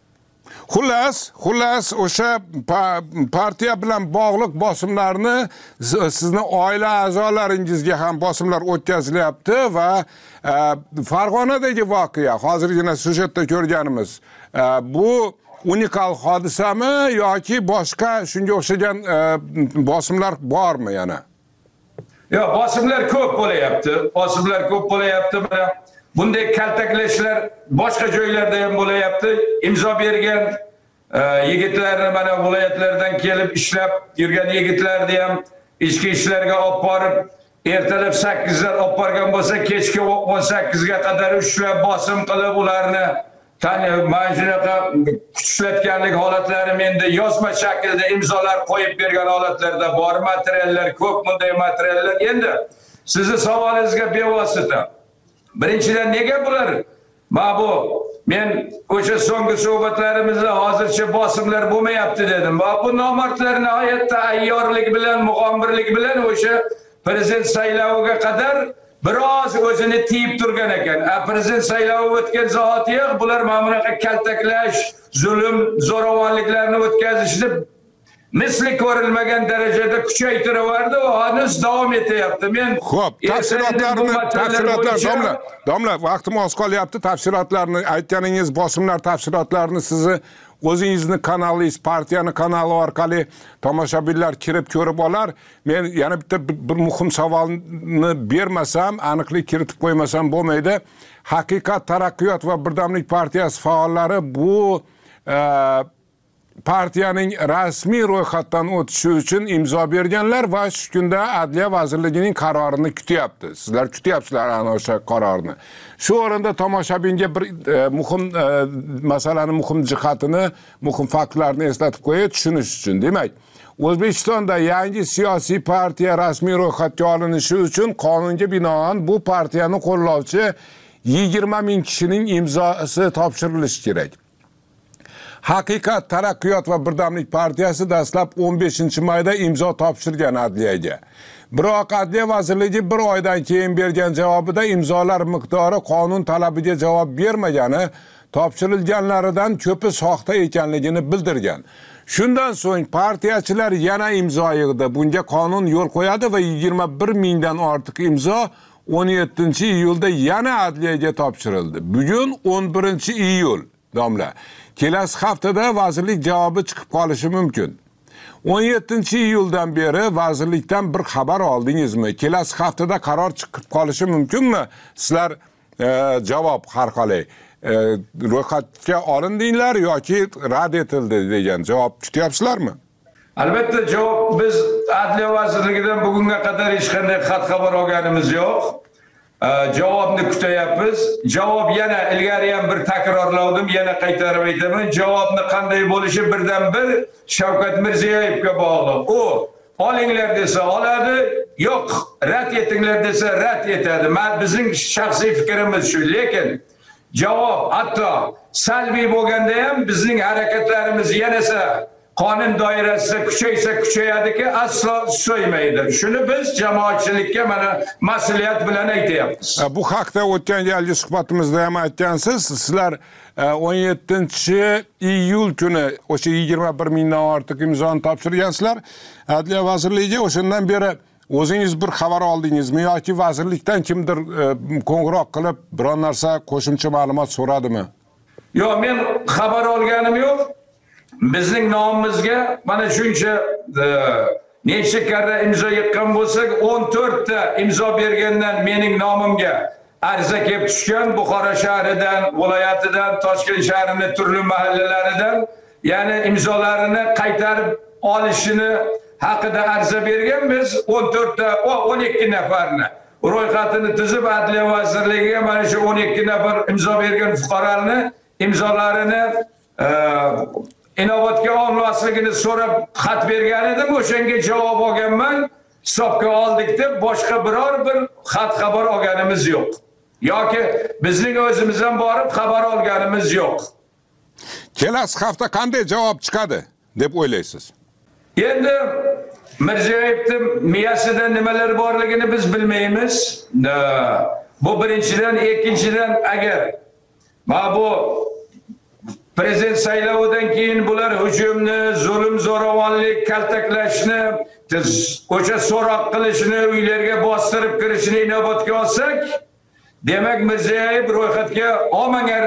Xullas o'sha partiya bilan bog'liq bosimlarni sizni oila a'zolaringizga ham bosimlar o'tkazilyapti va Farg'onadagi voqea, hozirgina syujetda ko'rganimiz, bu unikal hodisami yoki boshqa shunga o'xshagan bosimlar bormi yana? Yo'q, bosimlar ko'p bo'layapti. Mana bunday kaltaklashlar boshqa joylarda ham bo'layapti. Imzo bergan yigitlarni mana viloyatlardan kelib ishlab yurgan yigitlarni ham ichki ishlarga olib borib, ertalab 8 olib borgan bo'lsa, kechki 18 ga qadar ushlab bosim qilib ularni mana shunaqa kuchlatganlik holatlari menda yozma shaklda imzolar qo'yib bergan holatlarda bor. Materiallar ko'p, bunday materiallar. Endi sizni savolingizga bevosita. Birinchidan nega bular? Men o'sha so'nggi suhbatlarimizda hozircha bosimlar bo'lmayapti dedim. Bu nomardlar nihoyatda ayyorlik bilan, mug'ombirlik bilan o'sha prezident sayloviga qadar biroz o'zini tiyib turgan ekan. Prezident saylovi o'tgan zahotiyoq bular mana bunaqa kaltaklash, zulm, zo'ravonliklarni o'tkazishni misli ko'rilmagan darajada kuchaytiraverdi va hanuz davom etyapti. Men xo'p, tafsilotlar domla vaqtim oz qolyapti. Tafsilotlarni aytganingiz, bosimlar tafsilotlarini sizni o'zingizni kanalingiz, partiyani kanali orqali tomoshabinlar kirib ko'rib olar. Men yana bitta bir muhim savolni bermasam, aniqlik kiritib qo'ymasam bo'lmaydi. Haqiqat, Taraqqiyot va Birdamlik partiyasi faollari bu partiyaning rasmiy ro'yxatdan o'tishi uchun imzo berganlar va shu kunda Adliya vazirligining qarorini kutyapti. Sizlar kutyapsizlar ana o'sha qarorni. Shu o'rinda tomoshabinga bir muhim masalani, muhim jihatini, muhim faktlarni eslatib qo'yay tushunish uchun. Demak, O'zbekistonda yangi siyosiy partiya rasmiy ro'yxatga olinishi uchun qonunga binoan bu partiyani qo'llovchi 20 ming kishining imzosi topshirilishi kerak. Haqiqat, Taraqqiyot va Birdamlik partiyasi dastlab 15-mayda imzo topshirgan Adliyaga. Biroq Adliya vazirligi bir oydan keyin bergan javobida imzolar miqdori qonun talabiga javob bermagani, topshirilganlaridan ko'pi soxta ekanligini bildirgan. Shundan so'ng partiyachilar yana imzo yig'di. Bunga qonun yo'l qo'yadi va 21 mingdan ortiq imzo 17-iyulda yana Adliyaga topshirildi. Bugun 11-iyul. Domla, kelasi haftada vazirlik javobi chiqib qolishi mumkin. 17-iyuldan beri vazirlikdan bir xabar oldingizmi? Kelasi haftada qaror chiqib qolishi mumkinmi? Sizlar javob har qalay ro'yxatga olindinglar yoki rad etildi degan javob kutyapsizlarmi? Albatta javob biz Adliya vazirligidan bugunga qadar hech qanday xat xabar olganimiz yo'q. Javobni kutyapmiz. Javob yana ilgari ham bir takrorladim, yana qaytarib aytaman. Javobni qanday bo'lishi birdan bir Shavkat Mirziyoyevga bog'liq. U olinglar desa oladi, yo'q, rad etinglar desa rad etadi. Bizning shaxsiy fikrimiz shu, lekin javob hatto salbiy bo'lganda ham bizning harakatlarimiz yanasa qonun doirasida kuchaysa kuchayadiki, aslo so'ymaydi. Shuni biz jamoatchilikka mana mas'uliyat bilan aytyapmiz. Bu haqda o'tgan galgi suhbatimizda ham aytgansiz. Sizlar 17-iyul kuni o'sha 21 mingdan ortiq imzoni topshirgansizlar Adliya vazirligiga. O'shandan beri o'zingiz bir xabar oldingizmi yoki vazirlikdan kimdir qo'ng'iroq qilib biror narsa qo'shimcha ma'lumot so'radimi? Yo'q, men xabar olganim yo'q. Bizning nomimizga mana shuncha necha karra imzo yiqqan bo'lsak, 14 ta imzo bergandan mening nomimga arza kelib tushgan. Buxoro shahridan, viloyatidan, Toshkent shahrining turli mahallalaridan, ya'ni imzolarini qaytarib olishini haqida arza bergan. Biz 14 ta, 12 nafarni ro'yxatini tuzib Adliya vazirligiga mana shu 12 nafar imzo bergan fuqarolarni imzolarini inobatga olmasligini so'rab xat bergan edim. O'shanga javob olganman. Hisobga oldik deb boshqa biror bir xat xabar olganimiz yo'q. Yoki bizning o'zimizdan borib xabar olganimiz yo'q. Kelasi hafta qanday javob chiqadi deb o'ylaysiz? Endi Mirziyoyevning miyasida nimalar borligini biz bilmaymiz. Bu birinchidan, ikkinchidan agar bu prezident saylovidan keyin bular hujumni, zulm, zo'ravonlik, kaltaklashni, o'sha so'roq qilishni, uylarga bostirib kirishni inobatga olsak, demak Mirziyoyev ro'yxatga olmangar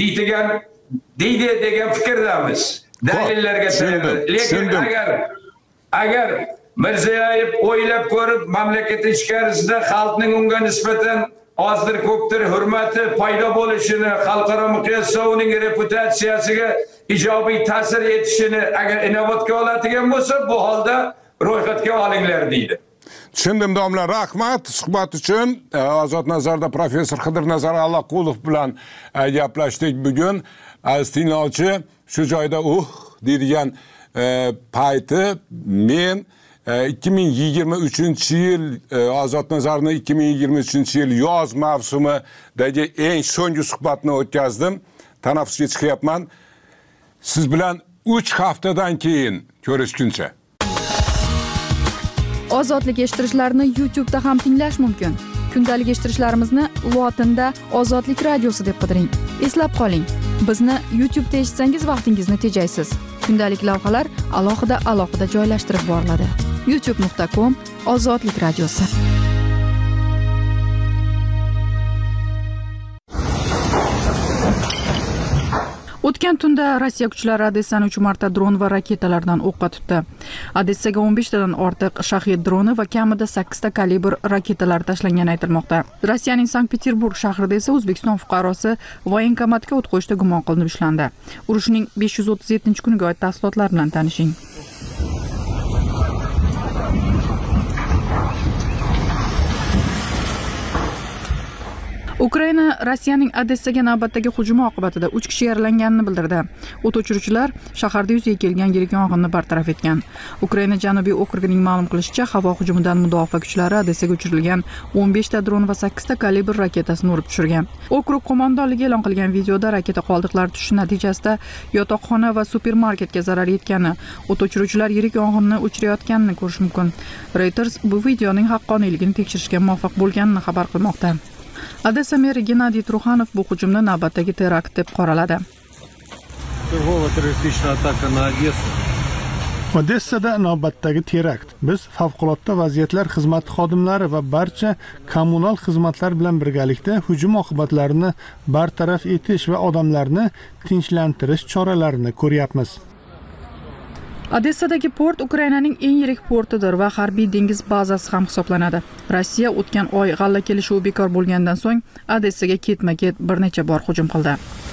deydi degan fikrdamiz. Dalillarga tayanib. Lekin agar Mirziyoyev o'ylab ko'rib mamlakat ichkarisida xalqning unga nisbatan ozdir ko'pdir hurmati paydo bo'lishini, xalqaro miqyosda uning reputatsiyasiga ijobiy ta'sir etishini agar inobatga oladigan bo'lsa, bu holda ro'yxatga olinglar deydi. Tushundim domla, rahmat suhbat uchun. Ozod nazarda professor Qidirnazar Allaqulov bilan gaplashdik bugun. Aziz tinglovchi, shu joyda deydigan payti men 2023-yil Ozod Nazarni 2023-yil yoz mavsumidagi eng so'nggi suhbatni o'tkazdim. Tanaffusga chiqyapman. Siz bilan 3 haftadan keyin ko'rishguncha. Ozodlik eshittirichlarini YouTube'da ham tinglash mumkin. Kundalik eshittirishlarimizni lotinda Ozodlik radiosi deb qidiring. Eslab qoling, bizni YouTube'da eshitsangiz vaqtingizni tejaysiz. Kundalik lavhalar alohida joylashtirib boriladi. youtube.com/Ozodlik radiosi. O'tgan tunda Rossiya kuchlari Odessani 3 marta dron va raketalardan o'qqa tutdi. Odessaga 15 tadan ortiq Shahid droni va kamida 8 ta kalibr raketalar tashlangani aytilmoqda. Rossiyaning Sankt-Peterburg shahrida esa O'zbekiston fuqarosi voyenkomatga o't qo'yishda gumon qilinib ushlandi. Urushning 537-kuniga oid tafsilotlar bilan tanishing. Ukraina Rossiyaning Odessaga navbatdagi hujumi oqibatida 3 kishi yaralanganini bildirdi. O't o'chiruvchilar shaharda yuzaga kelgan yirik yong'inni bartaraf etgan. Ukraina Janubiy okrugining ma'lum qilishicha, havo hujumidan mudofaa kuchlari Odessaga uchirilgan 15 ta dron va 8 ta kalibr raketasini urib tushirgan. Okrug qo'mondonligi e'lon qilgan videoda raketa qoldiqlari tushishi natijasida yotoqxona va supermarketga zarar yetgani, o't o'chiruvchilar yirik yong'inni o'chirayotganini ko'rish mumkin. Reuters bu videoning haqqoniyligini tekshirishga muvaffaq bo'lganini xabar qilmoqda. Odessa meri Gennadiy Truxanov bu hujumni navbatdagi terakt deb qoraladi. Odessada navbatdagi terakt. Biz favqulodda vaziyatlar xizmati xodimlari va barcha kommunal xizmatlar bilan birgalikda hujum oqibatlarini bartaraf etish va odamlarni tinchlantirish choralarini ko'ryapmiz. Odessadagi port Ukrainaning eng yirik portidir va harbiy dengiz bazasi ham hisoblanadi. Rossiya o'tgan oy g'alla kelishuvi bekor bo'lgandan so'ng Odessaga ketma-ket bir necha bor hujum qildi.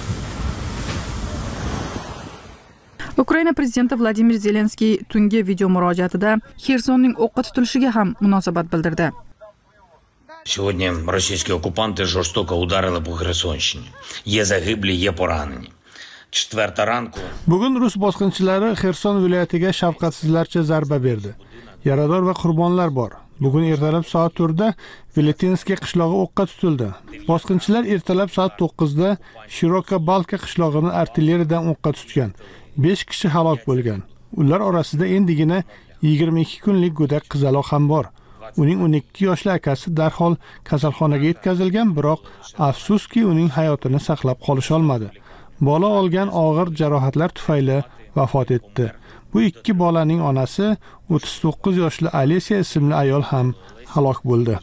Ukraina prezidenti Vladimir Zelenskiy tungi video murojaatida Xersonning o'qqa tutilishiga ham munosabat bildirdi. Сегодня российские оккупанты жорстоко ударили по Херсонщине. Є загиблі, є поранені. Bugun rus bosqinchilari Xerson viloyatiga shafqatsizlarcha zarba berdi. Yarador va qurbonlar bor. Bugun ertalab soat 4da Veletinskiy qishlog'i o'qqa tutildi. Bosqinchilar ertalab soat 9da Shiroka Balka qishlog'ini artilleriyadan o'qqa tutgan. 5 kishi halok bo'lgan. Ular orasida endigina 22 kunlik go'dak qizaloq ham bor. Uning 12 yoshli akasi darhol kasalxonaga yetkazilgan, biroq afsuski uning hayotini saqlab qolish olmadi. Bola olgan og'ir jarohatlar tufayli vafot etdi. Bu ikki bolaning onasi 39 yoshli Alesiya ismli ayol ham halok bo'ldi.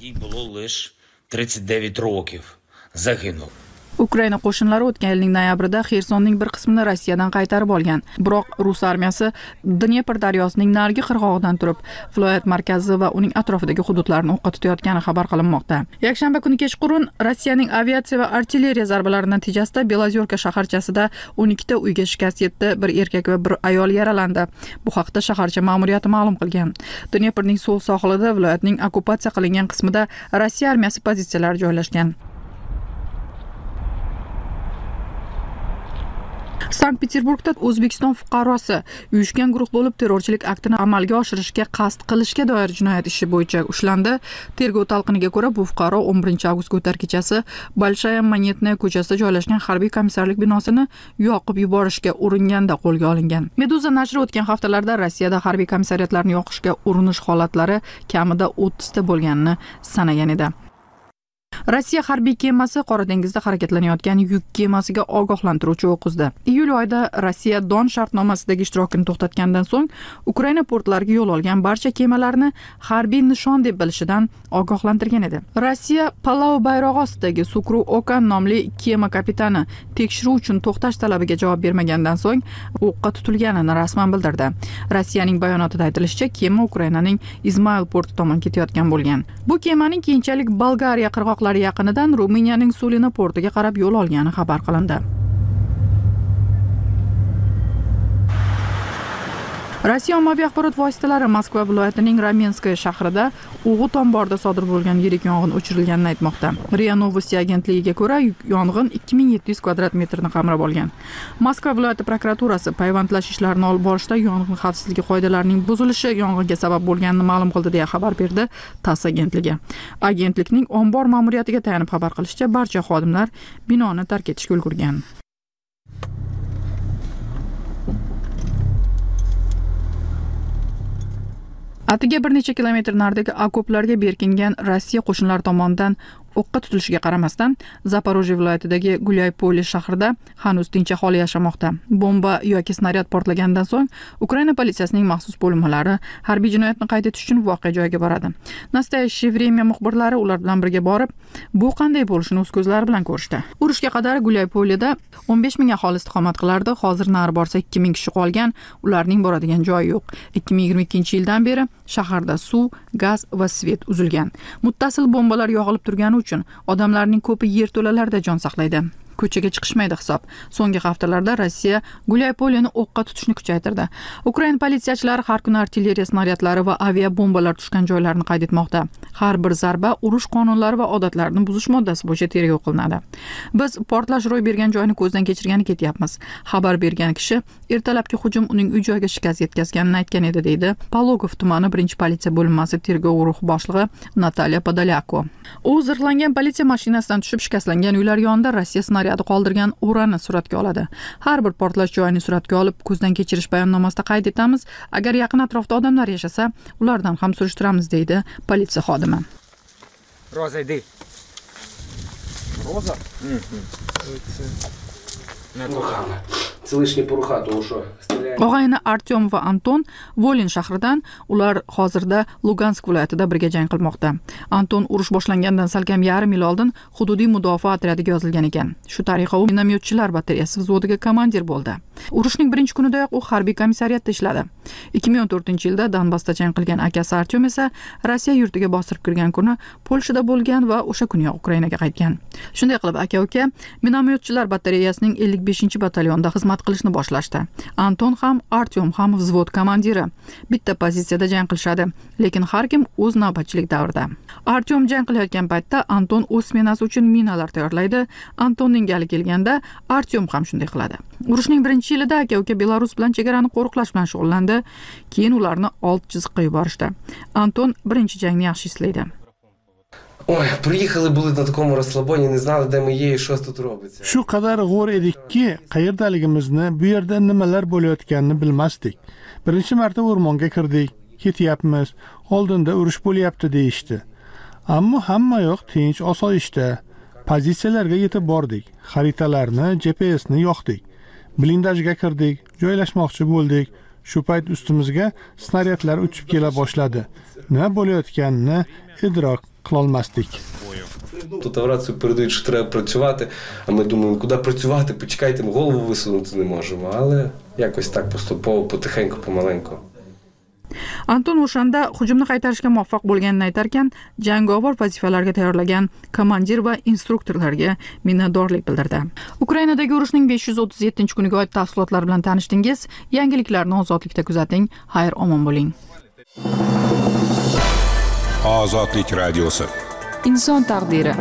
Ukraina qo'shinlari o'tgan yilning noyabrida Xersonning bir qismini Rossiyadan qaytarib olgan. Biroq Rus armiyasi Dnepr daryosining narigi qirg'og'idan turib, viloyat markazi va uning atrofidagi hududlarni o'qqa tutayotgani xabar qilinmoqda. Yakshanba kuni kechqurun Rossiyaning aviatsiya va artilleriya zarbalari natijasida Belozyorka shaharchasida 12 ta uyga shikast yetdi, bir erkak va bir ayol yaralandi. Bu haqda shaharcha ma'muriyati ma'lum qilgan. Dneprning so'l sohilida viloyatning okkupatsiya qilingan qismida Rossiya armiyasi pozitsiyalari joylashgan. Sankt-Peterburgda O'zbekiston fuqarosi uyushgan guruh bo'lib terrorchilik aktini amalga oshirishga qasd qilishga doir jinoyat ishi bo'yicha ushlandi. Tergov talqiniga ko'ra, bu fuqaro 11-avgust o'tar kechasi Bolshaya Monetnaya ko'chasida joylashgan harbiy komissarlik binosini yoqib yuborishga uringanda qo'lga olingan. Meduza nashri o'tgan haftalarda Rossiyada harbiy komissariyatlarni yoqishga urinish holatlari kamida 30 ta bo'lganini sanagan edi. Rossiya harbiy kemasi Qora dengizda harakatlanayotgan yuk kemasiga ogohlantiruvchi o'q uzdi. Iyul oyida Rossiya Don shartnomasidagi ishtirokini to'xtatgandan so'ng Ukraina portlariga yo'l olgan barcha kemalarni harbiy nishon deb bilishidan ogohlantirgan edi. Rossiya Palau bayrog'i ostidagi Sukru Okan nomli kema kapitani tekshiruv uchun to'xtash talabiga javob bermagandan so'ng o'qqa tutilganini rasman bildirdi. Rossiyaning bayonotida aytilishicha, kema Ukrainaning Izmail porti tomon ketayotgan bo'lgan. Bu kemaning keyinchalik Bolgariya qirg'oqlari yaqinidan Ruminiyaning Sulina portiga qarab yo'l olgani xabar qilindi. Rossiya ommaviy axborot vositalari Moskva viloyatining Ramenskaya shahrida o'g'it omborda sodir bo'lgan yirik yong'in o'chirilganini aytmoqda. RIA Novosti agentligiga ko'ra, yong'in 2700 kvadrat metrni qamrab olgan. Moskva viloyati prokuraturasi payvandlash ishlarini olib borishda yong'in xavfsizligi qoidalarining buzilishi yong'inga sabab bo'lganini ma'lum qildi deya xabar berdi TASS agentligi. Agentlikning ombor ma'muriyatiga tayanib xabar qilishicha, barcha xodimlar binoni tark etishga ulgurgan. Atiga bir necha kilometr naridagi okoplarga berkingan Rossiya qo'shinlari tomonidan o'qqa tutilishiga qaramasdan, Zaporojye viloyatidagi Gulyay-Pole shahrida hanuz tinch aholi yashamoqda. Bomba yoki snaryad portlagandan so'ng Ukraina politsiyasining maxsus bo'linmalari harbiy jinoyatni qayd etish uchun voqea joyiga boradi. Nastoyaщее время muxbirlari ular bilan birga borib, bu qanday bo'lishini o'z ko'zlari bilan ko'rishdi. Urushga qadar Gulyay-Poleda 15 ming aholi istiqomat qilardi. Hozir nari borsa 2 ming kishi qolgan, ularning boradigan joyi yo'q. 2022-yildan beri shaharda suv, gaz va svet uzilgan. Muttasil bombalar yog'ilib turgani uchun odamlarning ko'pi yerto'lalarda jon saqlaydi. Ko'chaga chiqishmaydi hisob. So'nggi haftalarda Rossiya Gulyay-Poleni o'qqa tutishni kuchaytirdi. Ukraina politsiyachilari har kuni artilleriya snaryadlari va avia bombalar tushgan joylarni qayd etmoqda. Har bir zarba urush qonunlari va odatlarini buzish moddasi bo'yicha tergov qilinadi. Biz portlash ro'y bergan joyni ko'zdan kechirgani ketyapmiz. Xabar bergan kishi ertalabki hujum uning uy-joyiga shikast yetkazganini aytgan edi, deydi Palogov tumani 1-politsiya bo'linmasi tergov guruhi boshlig'i Natalya Podolyako. U zirhlangan politsiya mashinasidan tushib shikastlangan uylar yonida Rossiya snaryadi qoldirgan o'rani suratga oladi. Har bir portlash joyini suratga olib, ko'zdan kechirish bayonnomasida qayd etamiz. Agar yaqin atrofda odamlar yashasa, ulardan ham surishtiramiz, deydi politsiya xodimi. Roza, иди. Роза? Слышь, не поруха, то ушо. Og'ayni Artyom va Anton Volin shahridan, ular hozirda Lugansk viloyatida birga jang qilmoqda. Anton urush boshlangandan salkam yarim yil oldin hududiy mudofaa otryadiga yozilgan ekan. Shu tariqa u minomyotchilar batareyasi vзводiga komandir bo'ldi. Urushning birinchi kunidayoq u harbiy komissariyatda ishladi. 2014-yilda Donbassda jang qilgan akasi Artyom esa Rossiya yurtiga bostirib kirgan kuni Polshada bo'lgan va o'sha kuniyoq Ukrainaga qaytgan. Shunday qilib aka-uka minomyotchilar batareyasining 55-batalyonda xizmat qilishni boshlashdi. Anton ham, Artyom ham vзвод komandiri. Bitta pozitsiyada jang qilishadi, lekin har kim o'z navbatchilik davrida. Artyom jang qilayotgan paytda Anton o'z smenasi uchun minalar tayyorlaydi. Antonning gali kelganda Artyom ham shunday qiladi. Urushning birinchi yilida aka-uka Belarus bilan chegarani qo'riqlash bilan shug'ullandi. Keyin ularni old chiziqqa yuborishdi. Anton birinchi jangni yaxshi eslaydi. Ой, приїхали були на такому розслабоні, не знали, де ми є і що тут робиться. Shu qadar g'o'r edikki, qayerdaligimizni, bu yerda nimalar bo'layotganini bilmasdik. Birinchi marta o'rmonga kirdik, ketyapmiz, oldinda urush bo'lyapti deyishdi. Ammo hamma yoq tinch, osoyishta. Pozitsiyalarga yetib bordik, xaritalarni, GPSni yoqdik. Blindajga kirdik, joylashmoqchi bo'ldik. Shu payt ustimizga snaryadlar uchib kela boshladi. Nima bo'layotganini idrok qilolmasdik. Тут аврацію передають, що треба працювати, а ми думаємо, куди працювати, почекайте, ми голову висунути не можемо, але якось так поступово, потихеньку, помаленьку. Anton o'shanda hujumni qaytarishga muvaffaq bo'lganini aytar ekan, jangovar vazifalarga tayyorlagan komandir va instruktorlarga minnatdorlik bildirdi. Ukrainadagi urushning 537-kuniga oid tafsilotlar bilan tanishdingiz. Yangiliklarni ozodlikda kuzating. Xayr, omon bo'ling. Ozodlik radiosi. Inson taqdiri.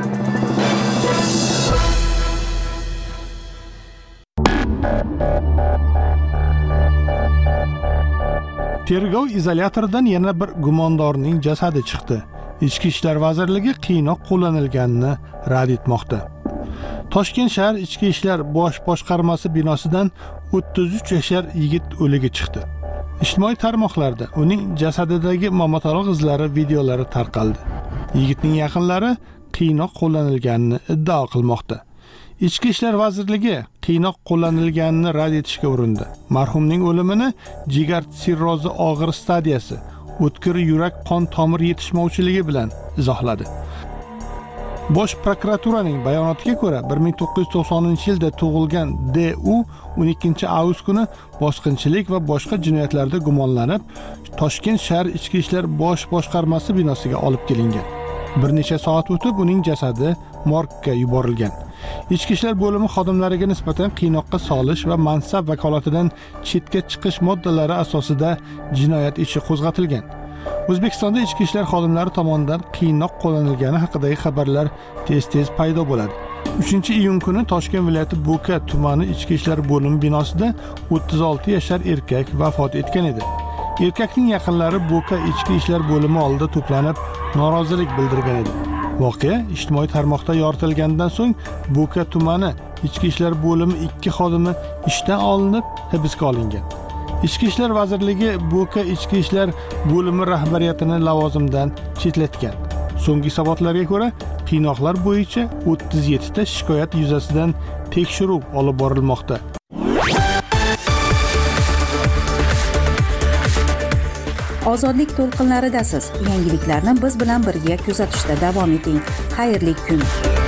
Tergov izolyatoridan yana bir gumondorning jasadi chiqdi. Ichki ishlar vazirligi qiynoq qo'llanilganini rad etmoqda. Toshkent shahar ichki ishlar bosh boshqarmasi binosidan 33 yashar yigit o'ligi chiqdi. Ijtimoiy tarmoqlarda uning jasadidagi momotaloq izlari videolari tarqaldi. Yigitning yaqinlari qiynoq qo'llanilganini iddao qilmoqda. Ichki ishlar vazirligi qiynoq qo'llanilganini rad etishga urindi. Marhumning o'limini jigar sirrozi og'ir stadiyasi, o'tkir yurak qon tomir yetishmovchiligi bilan izohladi. Bosh prokuraturaning bayonotiga ko'ra 1990-yilda tug'ilgan D.U. 12-avgust kuni bosqinchilik va boshqa jinoyatlarda gumonlanib, Toshkent shahar ichki ishlar bosh boshqarmasi binosiga olib kelingan. Bir necha soat o'tib uning jasadi morgga yuborilgan. Ichki ishlar bo'limi xodimlariga nisbatan qiynoqqa solish va mansab vakolatidan chetga chiqish moddalari asosida jinoyat ishi qo'zg'atilgan. O'zbekistonda ichki ishlar xodimlari tomonidan qiynoq qo'llanilgani haqidagi xabarlar tez-tez paydo bo'ladi. 3-iyun kuni Toshkent viloyati Bo'ka tumani ichki ishlar bo'limi binosida 36 yashar erkak vafot etgan edi. Erkakning yaqinlari Bo'ka ichki ishlar bo'limi oldida to'planib norozilik bildirgan edi. Voqea ijtimoiy tarmoqda yoritilgandan so'ng Bo'ka tumani ichki ishlar bo'limi 2 xodimi ishdan olinib hibsga olingan. Ichki ishlar vazirligi Bo'ka ichki ishlar bo'limi rahbariyatini lavozimdan chetlatgan. So'nggi hisobotlarga ko'ra, qiynoqlar bo'yicha 37 ta shikoyat yuzasidan tekshiruv olib borilmoqda. Ozodlik to'lqinlaridasiz. Yangiliklarni biz bilan birga kuzatishda davom eting. Xayrli kun.